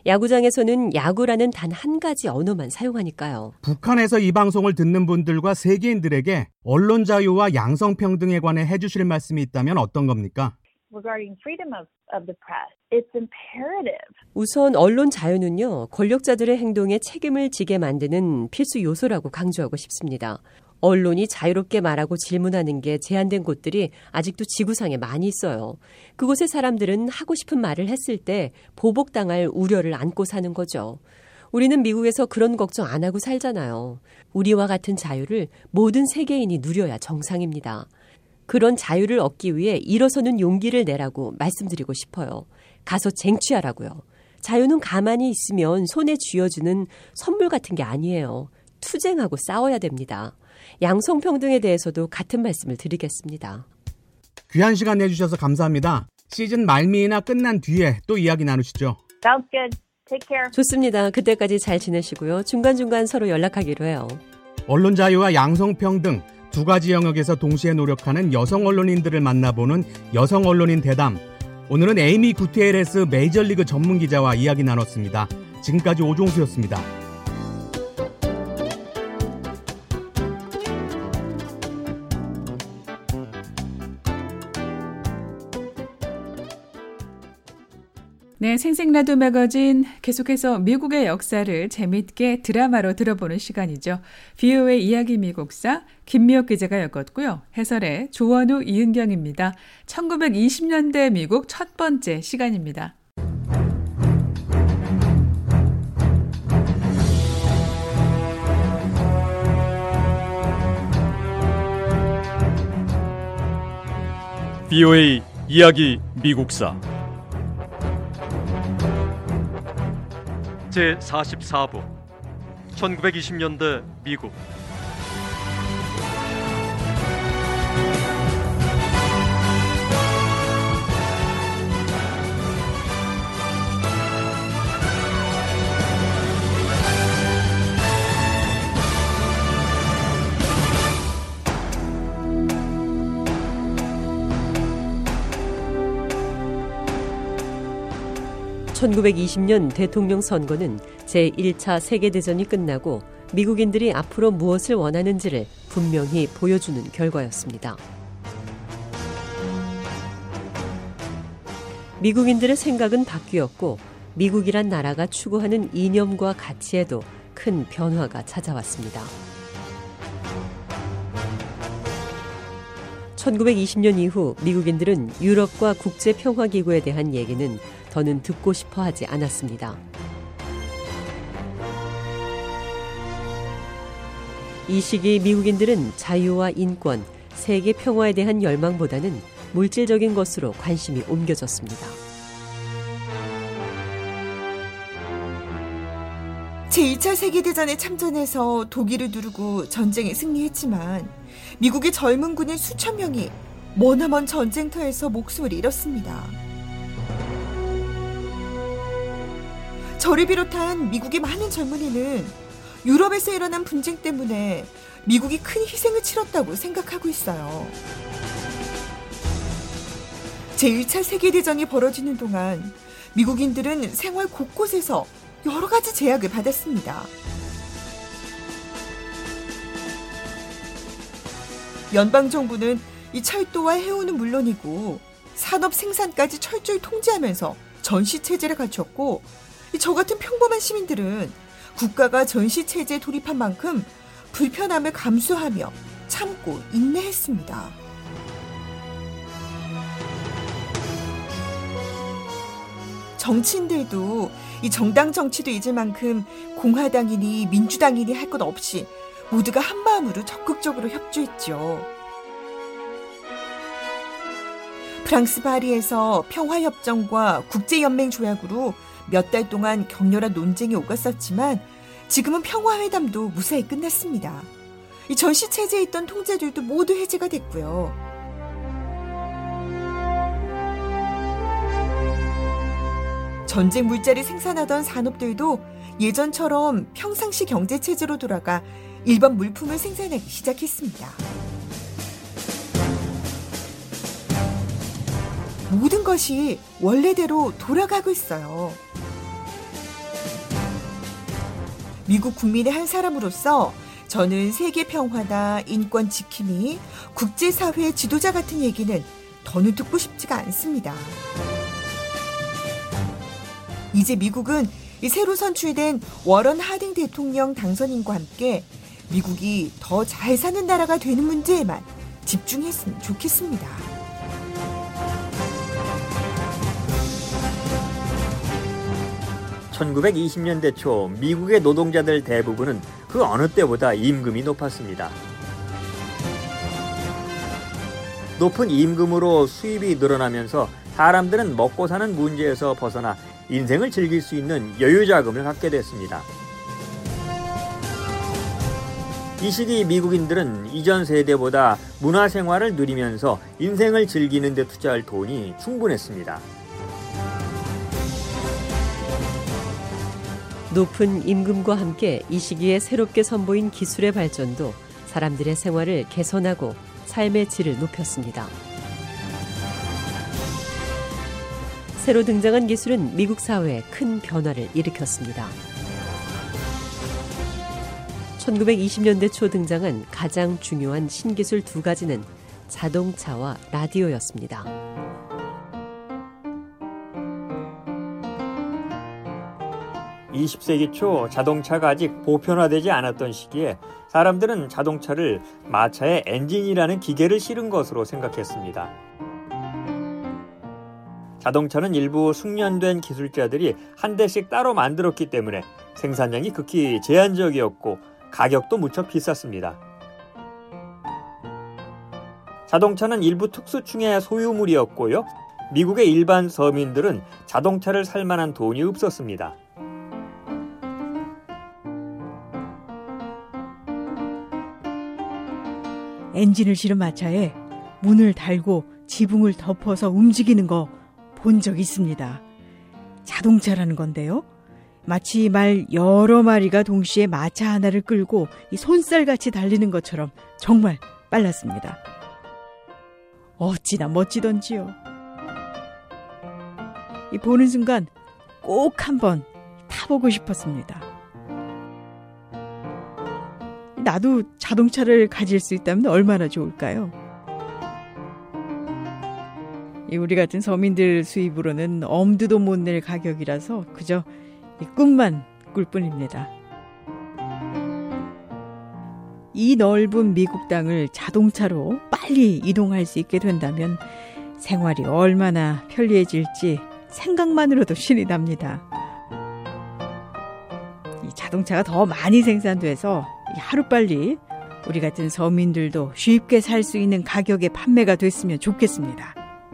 야구장에서는 야구라는 단 한 가지 언어만 사용하니까요. 북한에서 이 방송을 듣는 분들과 세계인들에게 언론 자유와 양성평등에 관해 해주실 말씀이 있다면 어떤 겁니까? regarding freedom of the press, it's imperative. 우선 언론 자유는요, 권력자들의 행동에 책임을 지게 만드는 필수 요소라고 강조하고 싶습니다. 언론이 자유롭게 말하고 질문하는 게 제한된 곳들이 아직도 지구상에 많이 있어요. 그곳의 사람들은 하고 싶은 말을 했을 때 보복당할 우려를 안고 사는 거죠. 우리는 미국에서 그런 걱정 안 하고 살잖아요. 우리와 같은 자유를 모든 세계인이 누려야 정상입니다. 그런 자유를 얻기 위해 일어서는 용기를 내라고 말씀드리고 싶어요. 가서 쟁취하라고요. 자유는 가만히 있으면 손에 쥐어주는 선물 같은 게 아니에요. 투쟁하고 싸워야 됩니다. 양성평등에 대해서도 같은 말씀을 드리겠습니다. 귀한 시간 내주셔서 감사합니다. 시즌 말미이나 끝난 뒤에 또 이야기 나누시죠. Sounds good. Take care. 좋습니다. 그때까지 잘 지내시고요. 중간중간 서로 연락하기로 해요. 언론 자유와 양성평등 두 가지 영역에서 동시에 노력하는 여성 언론인들을 만나보는 여성 언론인 대담. 오늘은 에이미 구티에레스 메이저리그 전문기자와 이야기 나눴습니다. 지금까지 오종수였습니다. 네, 생생라디오 매거진 계속해서 미국의 역사를 재미있게 드라마로 들어보는 시간이죠. VOA 이야기 미국사 김미옥 기자가 엮었고요. 해설의 조원우, 이은경입니다. 1920년대 미국 첫 번째 시간입니다. VOA 이야기 미국사 제44부 1920년대 미국 (1920년) 대통령 선거는 제1차 세계대전이 끝나고 미국인들이 앞으로 무엇을 원하는지를 분명히 보여주는 결과였습니다. 미국인들의 생각은 바뀌었고 미국이란 나라가 추구하는 이념과 가치에도 큰 변화가 찾아왔습니다. 1920년 이후 미국인들은 유럽과 국제평화기구에 대한 얘기는 더는 듣고 싶어 하지 않았습니다. 이 시기 미국인들은 자유와 인권, 세계 평화에 대한 열망보다는 물질적인 것으로 관심이 옮겨졌습니다. 제2차 세계대전에 참전해서 독일을 누르고 전쟁에 승리했지만 미국의 젊은 군인 수천 명이 머나먼 전쟁터에서 목숨을 잃었습니다. 저를 비롯한 미국의 많은 젊은이는 유럽에서 일어난 분쟁 때문에 미국이 큰 희생을 치렀다고 생각하고 있어요. 제1차 세계대전이 벌어지는 동안 미국인들은 생활 곳곳에서 여러 가지 제약을 받았습니다. 연방정부는 이 철도와 해운은 물론이고 산업 생산까지 철저히 통제하면서 전시체제를 갖췄고 저 같은 평범한 시민들은 국가가 전시체제에 돌입한 만큼 불편함을 감수하며 참고 인내했습니다. 정치인들도 이 정당 정치도 잊을 만큼 공화당이니 민주당이니 할 것 없이 모두가 한마음으로 적극적으로 협조했죠. 프랑스 파리에서 평화협정과 국제연맹 조약으로 몇 달 동안 격렬한 논쟁이 오갔었지만 지금은 평화회담도 무사히 끝났습니다. 이 전시체제에 있던 통제들도 모두 해제가 됐고요. 전쟁 물자를 생산하던 산업들도 예전처럼 평상시 경제체제로 돌아가 일반 물품을 생산하기 시작했습니다. 모든 것이 원래대로 돌아가고 있어요. 미국 국민의 한 사람으로서 저는 세계 평화나 인권 지킴이, 국제사회 지도자 같은 얘기는 더는 듣고 싶지가 않습니다. 이제 미국은 이 새로 선출된 워런 하딩 대통령 당선인과 함께 미국이 더 잘 사는 나라가 되는 문제에만 집중했으면 좋겠습니다. (1920년대) 초 미국의 노동자들 대부분은 그 어느 때보다 임금이 높았습니다. 높은 임금으로 수입이 늘어나면서 사람들은 먹고 사는 문제에서 벗어나 인생을 즐길 수 있는 여유자금을 갖게 됐습니다. 이 시기 미국인들은 이전 세대보다 문화생활을 누리면서 인생을 즐기는 데 투자할 돈이 충분했습니다. 높은 임금과 함께 이 시기에 새롭게 선보인 기술의 발전도 사람들의 생활을 개선하고 삶의 질을 높였습니다. 새로 등장한 기술은 미국 사회에 큰 변화를 일으켰습니다. 1920년대 초 등장한 가장 중요한 신기술 두 가지는 자동차와 라디오였습니다. (20세기) 초 자동차가 아직 보편화되지 않았던 시기에 사람들은 자동차를 마차의 엔진이라는 기계를 실은 것으로 생각했습니다. 자동차는 일부 숙련된 기술자들이 한 대씩 따로 만들었기 때문에 생산량이 극히 제한적이었고 가격도 무척 비쌌습니다. 자동차는 일부 특수층의 소유물이었고요. 미국의 일반 서민들은 자동차를 살 만한 돈이 없었습니다. 엔진을 실은 마차에 문을 달고 지붕을 덮어서 움직이는 거 본 적 있습니다. 자동차라는 건데요. 마치 말 여러 마리가 동시에 마차 하나를 끌고 이 손살같이 달리는 것처럼 정말 빨랐습니다. 어찌나 멋지던지요. 이 보는 순간 꼭 한번 타보고 싶었습니다. 나도 자동차를 가질 수 있다면 얼마나 좋을까요? 우리 같은 서민들 수입으로는 엄두도 못 낼 가격이라서 그저 꿈만 꿀 뿐입니다. 이 넓은 미국 땅을 자동차로 빨리 이동할 수 있게 된다면 생활이 얼마나 편리해질지 생각만으로도 신이 납니다. 이 자동차가 더 많이 생산돼서 하루빨리 우리 같은 서민들도 쉽게 살 수 있는 가격에 판매가 됐으면 좋겠습니다.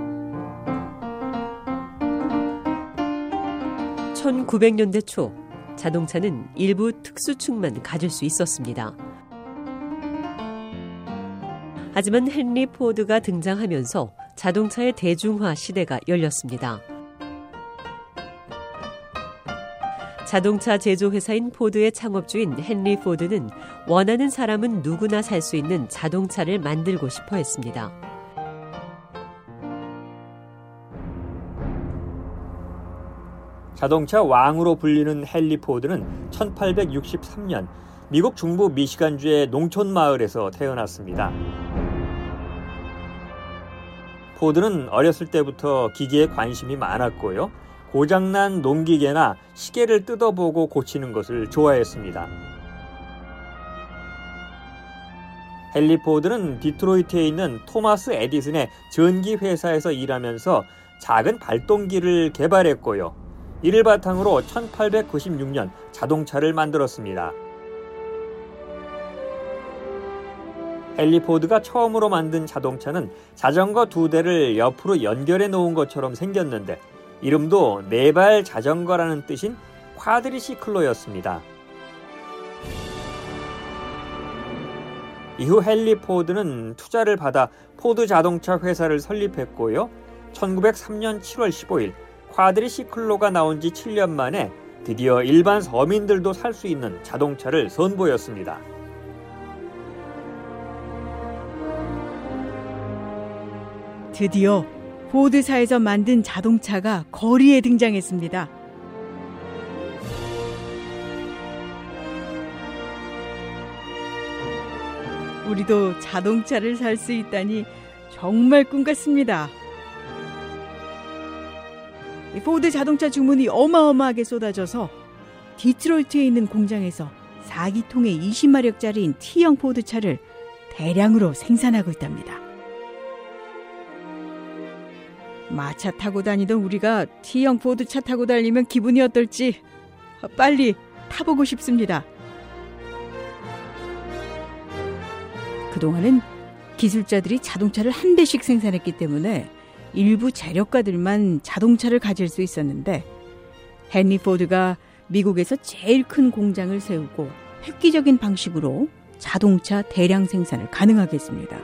1900년대 초 자동차는 일부 특수층만 가질 수 있었습니다. 하지만 헨리 포드가 등장하면서 자동차의 대중화 시대가 열렸습니다. 자동차 제조회사인 포드의 창업주인 헨리 포드는 원하는 사람은 누구나 살 수 있는 자동차를 만들고 싶어 했습니다. 자동차 왕으로 불리는 헨리 포드는 1863년 미국 중부 미시간주의 농촌 마을에서 태어났습니다. 포드는 어렸을 때부터 기계에 관심이 많았고요. 고장난 농기계나 시계를 뜯어보고 고치는 것을 좋아했습니다. 헨리 포드는 디트로이트에 있는 토마스 에디슨의 전기 회사에서 일하면서 작은 발동기를 개발했고요. 이를 바탕으로 1896년 자동차를 만들었습니다. 헨리 포드가 처음으로 만든 자동차는 자전거 2대를 옆으로 연결해 놓은 것처럼 생겼는데 이름도 네발 자전거라는 뜻인 쿼드리시클로였습니다. 이후 헨리 포드는 투자를 받아 포드 자동차 회사를 설립했고요. 1903년 7월 15일 쿼드리시클로가 나온 지 7년 만에 드디어 일반 서민들도 살 수 있는 자동차를 선보였습니다. 드디어 포드사에서 만든 자동차가 거리에 등장했습니다. 우리도 자동차를 살 수 있다니 정말 꿈 같습니다. 포드 자동차 주문이 어마어마하게 쏟아져서 디트로이트에 있는 공장에서 4기통의 20마력짜리인 T형 포드차를 대량으로 생산하고 있답니다. 마차 타고 다니던 우리가 T형 포드차 타고 달리면 기분이 어떨지 빨리 타보고 싶습니다. 그동안은 기술자들이 자동차를 한 대씩 생산했기 때문에 일부 재력가들만 자동차를 가질 수 있었는데 헨리 포드가 미국에서 제일 큰 공장을 세우고 획기적인 방식으로 자동차 대량 생산을 가능하게 했습니다.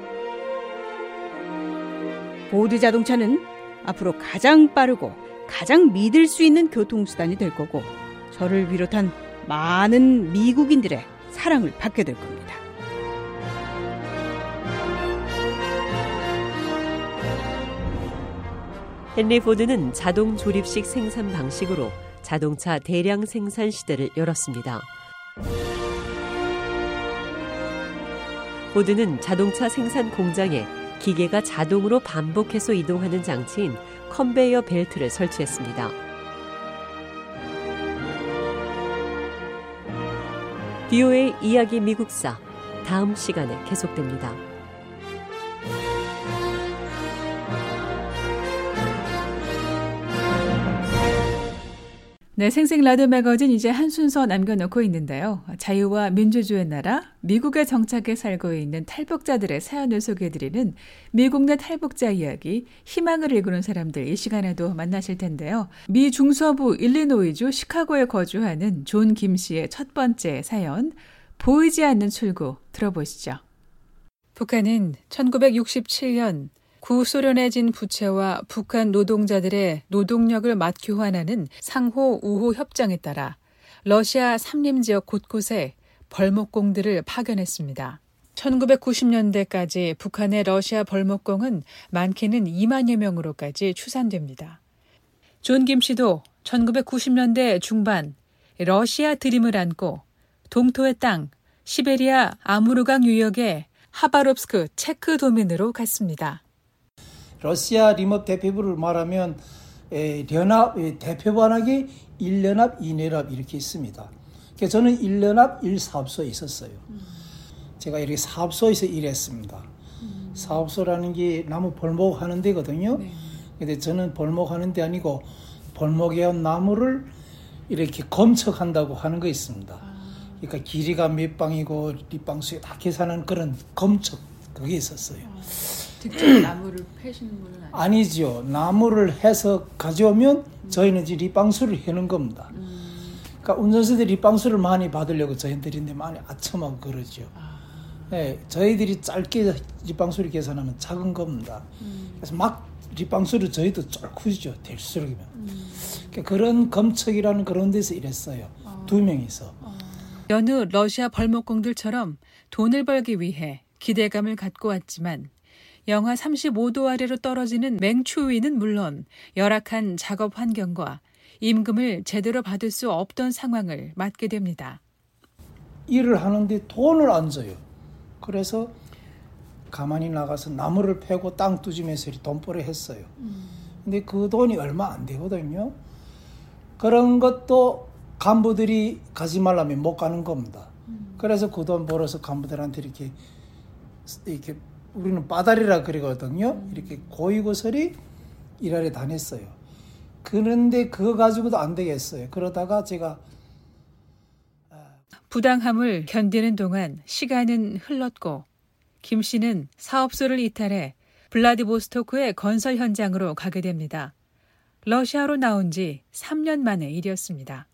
포드 자동차는 앞으로 가장 빠르고 가장 믿을 수 있는 교통수단이 될 거고 저를 비롯한 많은 미국인들의 사랑을 받게 될 겁니다. 헨리 포드는 자동 조립식 생산 방식으로 자동차 대량 생산 시대를 열었습니다. 포드는 자동차 생산 공장에 기계가 자동으로 반복해서 이동하는 장치인 컨베이어 벨트를 설치했습니다. 비오의 이야기 미국사 다음 시간에 계속됩니다. 네, 생생 라디오 매거진 이제 한 순서 남겨놓고 있는데요. 자유와 민주주의 나라, 미국에 정착해 살고 있는 탈북자들의 사연을 소개해드리는 미국 내 탈북자 이야기, 희망을 일구는 사람들 이 시간에도 만나실 텐데요. 미 중서부 일리노이주 시카고에 거주하는 존 김 씨의 첫 번째 사연, 보이지 않는 출구 들어보시죠. 북한은 1967년 구소련에 진 부채와 북한 노동자들의 노동력을 맞교환하는 상호 우호 협정에 따라 러시아 삼림지역 곳곳에 벌목공들을 파견했습니다. 1990년대까지 북한의 러시아 벌목공은 많게는 2만여 명으로까지 추산됩니다. 존 김 씨도 1990년대 중반 러시아 드림을 안고 동토의 땅 시베리아 아무르강 유역의 하바롭스크 체크 도민으로 갔습니다. 러시아 림업 대표부를 말하면 연합 대표반하기 1연합, 2연합 이렇게 있습니다. 그래서 저는 1연합 1사업소에 있었어요. 제가 이렇게 사업소에서 일했습니다. 사업소라는 게 나무 벌목하는 데거든요. 네. 근데 저는 벌목하는 데 아니고 벌목에 온 나무를 이렇게 검척한다고 하는 거 있습니다. 그러니까 길이가 몇 방이고 립방수에 다 계산한 그런 검척 그게 있었어요. 직접 나무를 패시는 분은 아니지요. 나무를 해서 가져오면 저희는 이제 립방수를 해는 겁니다. 그러니까 운전수들이 립방수를 많이 받으려고 저희들인데 많이 아첨하고 그러죠. 네, 저희들이 짧게 립방수를 계산하면 작은 겁니다. 그래서 막 립방수를 저희도 쫄쿠죠. 될수록이면. 그러니까 그런 검척이라는 그런 데서 일했어요. 2명이서. 여느 러시아 벌목공들처럼 돈을 벌기 위해 기대감을 갖고 왔지만 영하 35도 아래로 떨어지는 맹추위는 물론 열악한 작업 환경과 임금을 제대로 받을 수 없던 상황을 맞게 됩니다. 일을 하는데 돈을 안 줘요. 그래서 가만히 나가서 나무를 패고 땅 두지면서 돈벌이 했어요. 근데 그 돈이 얼마 안 되거든요. 그런 것도 간부들이 가지 말라면 못 가는 겁니다. 그래서 그 돈 벌어서 간부들한테 이렇게 우리는 빠다리라 그러거든요. 이렇게 고이고설이 일하러 다녔어요. 그런데 그거 가지고도 안 되겠어요. 그러다가 제가 부당함을 견디는 동안 시간은 흘렀고 김 씨는 사업소를 이탈해 블라디보스토크의 건설 현장으로 가게 됩니다. 러시아로 나온 지 3년 만의 일이었습니다.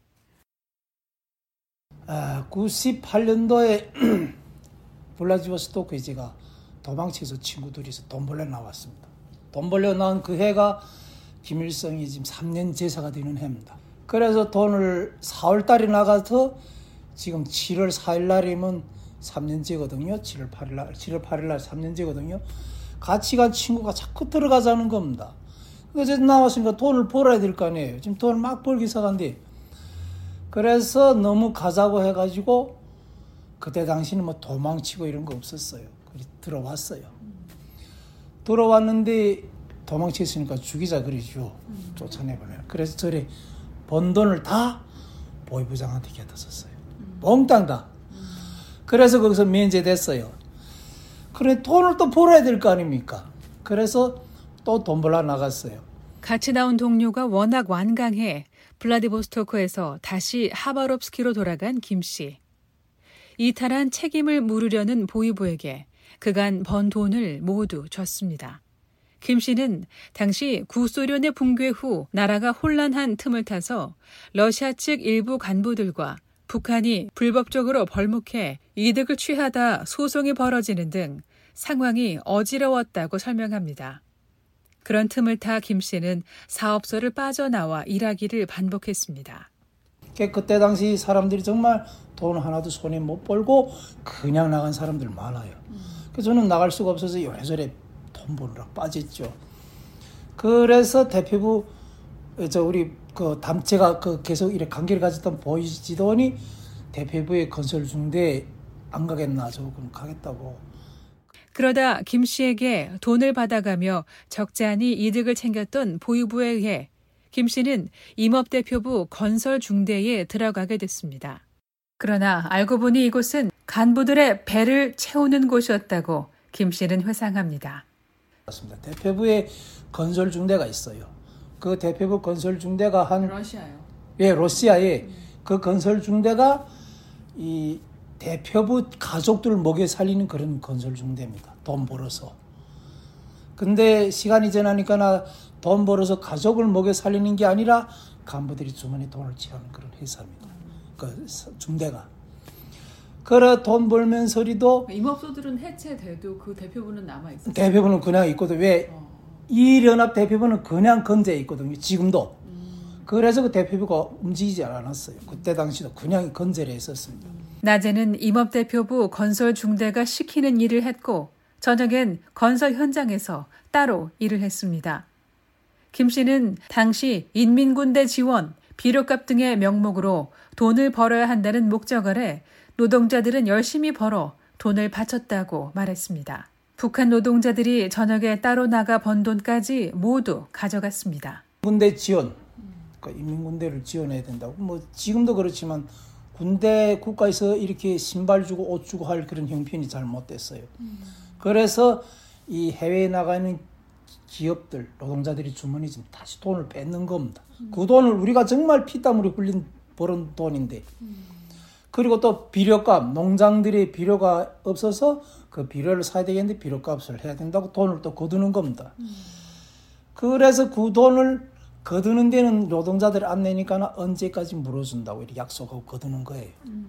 98년도에 블라디보스토크에 제가 도망쳐서 친구들이서 돈 벌러 나왔습니다. 돈 벌러 나온 그 해가 김일성이 지금 3년 제사가 되는 해입니다. 그래서 돈을 4월 달에 나가서 지금 7월 4일 날이면 3년째거든요. 7월 8일 날 3년째거든요. 같이 간 친구가 자꾸 들어가자는 겁니다. 그래서 나왔으니까 돈을 벌어야 될 거 아니에요. 지금 돈을 막 벌기 시작한데 그래서 너무 가자고 해가지고 그때 당시는 뭐 도망치고 이런 거 없었어요. 들어왔어요. 들어왔는데 도망쳤으니까 죽이자 그러죠. 쫓아내보면. 그래서 저래 번 돈을 다 보위부장한테 갖다 썼어요. 몽땅 다. 그래서 거기서 면제됐어요. 그래 돈을 또 벌어야 될 거 아닙니까? 그래서 또 돈 벌러 나갔어요. 같이 나온 동료가 워낙 완강해 블라디보스토크에서 다시 하바롭스키로 돌아간 김 씨. 이탈한 책임을 물으려는 보위부에게 그간 번 돈을 모두 줬습니다. 김 씨는 당시 구소련의 붕괴 후 나라가 혼란한 틈을 타서 러시아 측 일부 간부들과 북한이 불법적으로 벌목해 이득을 취하다 소송이 벌어지는 등 상황이 어지러웠다고 설명합니다. 그런 틈을 타 김 씨는 사업소를 빠져나와 일하기를 반복했습니다. 그때 당시 사람들이 정말 돈 하나도 손에 못 벌고 그냥 나간 사람들 많아요. 그래서 저는 나갈 수가 없어서 요래저래 돈 벌으라 빠졌죠. 그래서 대표부 우리 그 담체가 계속 이렇게 관계를 가졌던 보이지더니 대표부의 건설 중대에 안 가겠나 조금 가겠다고. 그러다 김 씨에게 돈을 받아가며 적잖이 이득을 챙겼던 보위부에 의해 김 씨는 임업대표부 건설 중대에 들어가게 됐습니다. 그러나 알고 보니 이곳은 간부들의 배를 채우는 곳이었다고 김 씨는 회상합니다. 맞습니다. 대표부에 건설 중대가 있어요. 그 대표부 건설 중대가 러시아요? 예, 러시아에 그 건설 중대가 이 대표부 가족들 먹여 살리는 그런 건설 중대입니다. 돈 벌어서. 근데 시간이 지나니까 돈 벌어서 가족을 먹여 살리는 게 아니라 간부들이 주머니에 돈을 채우는 그런 회사입니다. 그 중대가. 그래 돈 벌면서리도 임업소들은 해체돼도 그 대표부는 남아있어요. 대표부는 그냥 있거든. 왜? 이일연합 대표부는 그냥 건재해 있거든요. 지금도. 그래서 그 대표부가 움직이지 않았어요. 그때 당시도 그냥 건재를 했었습니다. 낮에는 임업대표부 건설 중대가 시키는 일을 했고 저녁엔 건설 현장에서 따로 일을 했습니다. 김 씨는 당시 인민군대 지원, 비료값 등의 명목으로 돈을 벌어야 한다는 목적 아래 노동자들은 열심히 벌어 돈을 바쳤다고 말했습니다. 북한 노동자들이 저녁에 따로 나가 번 돈까지 모두 가져갔습니다. 군대 지원, 그러니까 인민군대를 지원해야 된다고. 뭐 지금도 그렇지만 군대 국가에서 이렇게 신발 주고 옷 주고 할 그런 형편이 잘 못 됐어요. 그래서 이 해외에 나가는 기업들, 노동자들이 주머니 지금 다시 돈을 뺏는 겁니다. 그 돈을 우리가 정말 피땀으로 흘린 벌은 돈인데, 그리고 또 비료값, 농장들의 비료가 없어서 그 비료를 사야 되겠는데 비료값을 해야 된다고 돈을 또 거두는 겁니다. 그래서 그 돈을 거두는 데는 노동자들이 안 내니까 언제까지 물어준다고 이렇게 약속하고 거두는 거예요.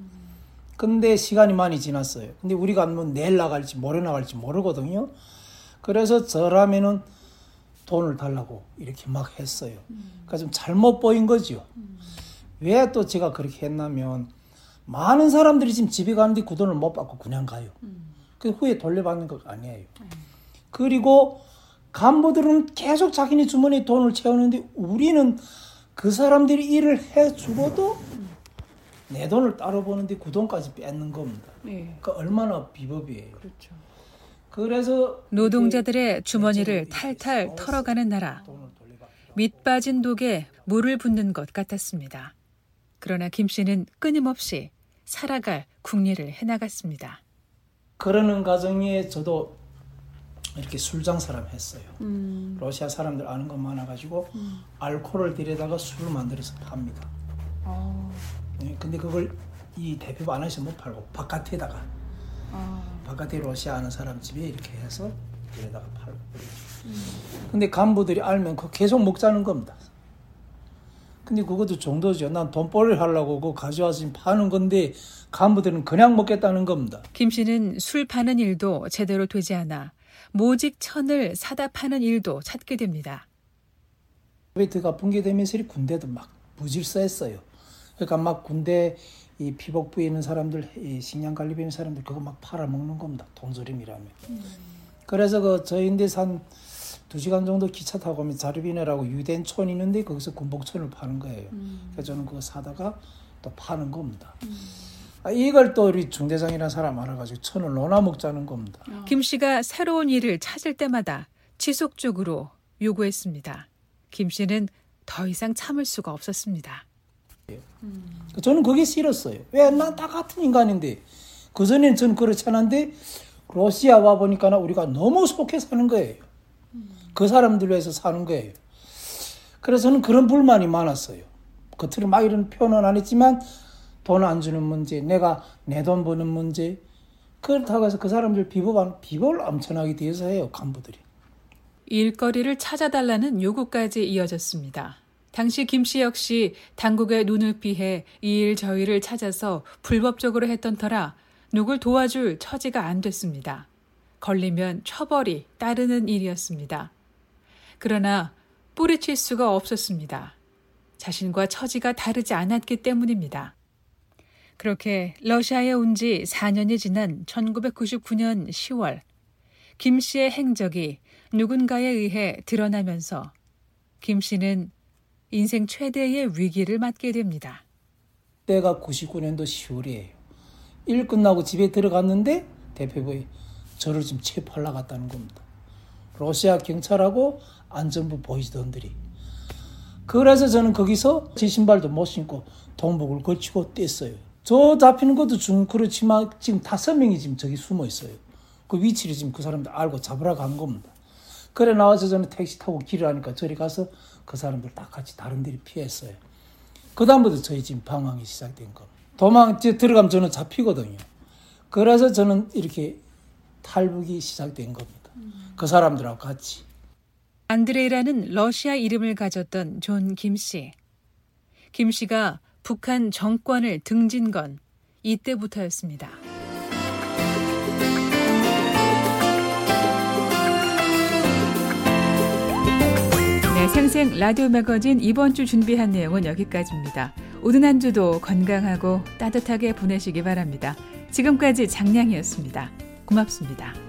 근데 시간이 많이 지났어요. 근데 우리가 뭐 내일 나갈지 모레 나갈지 모르거든요. 그래서 저라면은 돈을 달라고 이렇게 막 했어요. 그러니까 좀 잘못 보인 거죠. 왜 또 제가 그렇게 했냐면 많은 사람들이 지금 집에 가는데 그 돈을 못 받고 그냥 가요. 그 후에 돌려받는 거 아니에요. 그리고 간부들은 계속 자기네 주머니에 돈을 채우는데 우리는 그 사람들이 일을 해주고도 내 돈을 따로 버는데 그 돈까지 뺏는 겁니다. 그러니까 얼마나 비법이에요. 그렇죠. 그래서 노동자들의 주머니를 탈탈 털어가는 나라. 밑빠진 독에 물을 붓는 것 같았습니다. 그러나 김 씨는 끊임없이 살아갈 궁리를 해나갔습니다. 그러는 과정에 저도 이렇게 술 장사를 했어요. 러시아 사람들 아는 거 많아가지고 알코올을 들여다가 술을 만들어서 팝니다. 네, 근데 그걸 이 대표 안에서 못 팔고 바깥에다가 바깥에 러시아 아는 사람 집에 이렇게 해서 들여다가 팔고 근데 간부들이 알면 그거 계속 먹자는 겁니다. 근데 그것도 정도죠. 난 돈벌이를 하려고 그거 가져와서 지금 파는 건데 간부들은 그냥 먹겠다는 겁니다. 김 씨는 술 파는 일도 제대로 되지 않아 모직 천을 사다 파는 일도 찾게 됩니다. 소비에트가 붕괴되면서 군대도 막 무질서했어요. 그러니까 막 군대 이 피복부에 있는 사람들, 이 식량 관리부에 있는 사람들 그거 막 팔아먹는 겁니다. 돈조림이라면. 그래서 그 저희인데서 한 2시간 정도 기차 타고 가면 자르비네라고 유대촌이 있는데 거기서 군복천을 파는 거예요. 그래서 저는 그거 사다가 또 파는 겁니다. 이걸 또 우리 중대장이라는 사람 알아가지고 천을 논아 먹자는 겁니다. 김 씨가 새로운 일을 찾을 때마다 지속적으로 요구했습니다. 김 씨는 더 이상 참을 수가 없었습니다. 저는 그게 싫었어요. 왜? 난 다 같은 인간인데. 그전에는 저는 그렇지 않은데 러시아 와 보니까 우리가 너무 속해 사는 거예요. 그 사람들 위해서 사는 거예요. 그래서 저는 그런 불만이 많았어요. 겉으로 막 이런 표현은 안 했지만 돈 안 주는 문제, 내가 내 돈 버는 문제. 그렇다고 해서 그 사람들 비법을 엄청나게 대해서 해요, 간부들이. 일거리를 찾아달라는 요구까지 이어졌습니다. 당시 김 씨 역시 당국의 눈을 피해 이 일 저 일을 찾아서 불법적으로 했던 터라 누굴 도와줄 처지가 안 됐습니다. 걸리면 처벌이 따르는 일이었습니다. 그러나 뿌리칠 수가 없었습니다. 자신과 처지가 다르지 않았기 때문입니다. 그렇게 러시아에 온 지 4년이 지난 1999년 10월 김 씨의 행적이 누군가에 의해 드러나면서 김 씨는 인생 최대의 위기를 맞게 됩니다. 때가 99년도 10월이에요. 일 끝나고 집에 들어갔는데 대표부에 저를 지금 체포하려고 갔다는 겁니다. 러시아 경찰하고 안전부 보이스던들이. 그래서 저는 거기서 제 신발도 못 신고 동복을 걸치고 뗐어요. 저 잡히는 것도 좀 그렇지만 지금 5명이 지금 저기 숨어 있어요. 그 위치를 지금 그 사람들 알고 잡으러 간 겁니다. 그래 나와서 저는 택시 타고 길을 하니까 저리 가서 그 사람들 다 같이 다른 데를 피했어요. 그 다음부터 저희 지금 방황이 시작된 겁니다. 도망 들어가면 저는 잡히거든요. 그래서 저는 이렇게 탈북이 시작된 겁니다. 그 사람들하고 같이. 안드레이라는 러시아 이름을 가졌던 존 김 씨. 김 씨가 북한 정권을 등진 건 이때부터였습니다. 네, 생생 라디오 매거진 이번 주 준비한 내용은 여기까지입니다. 오늘 한 주도 건강하고 따뜻하게 보내시기 바랍니다. 지금까지 장량이었습니다. 고맙습니다.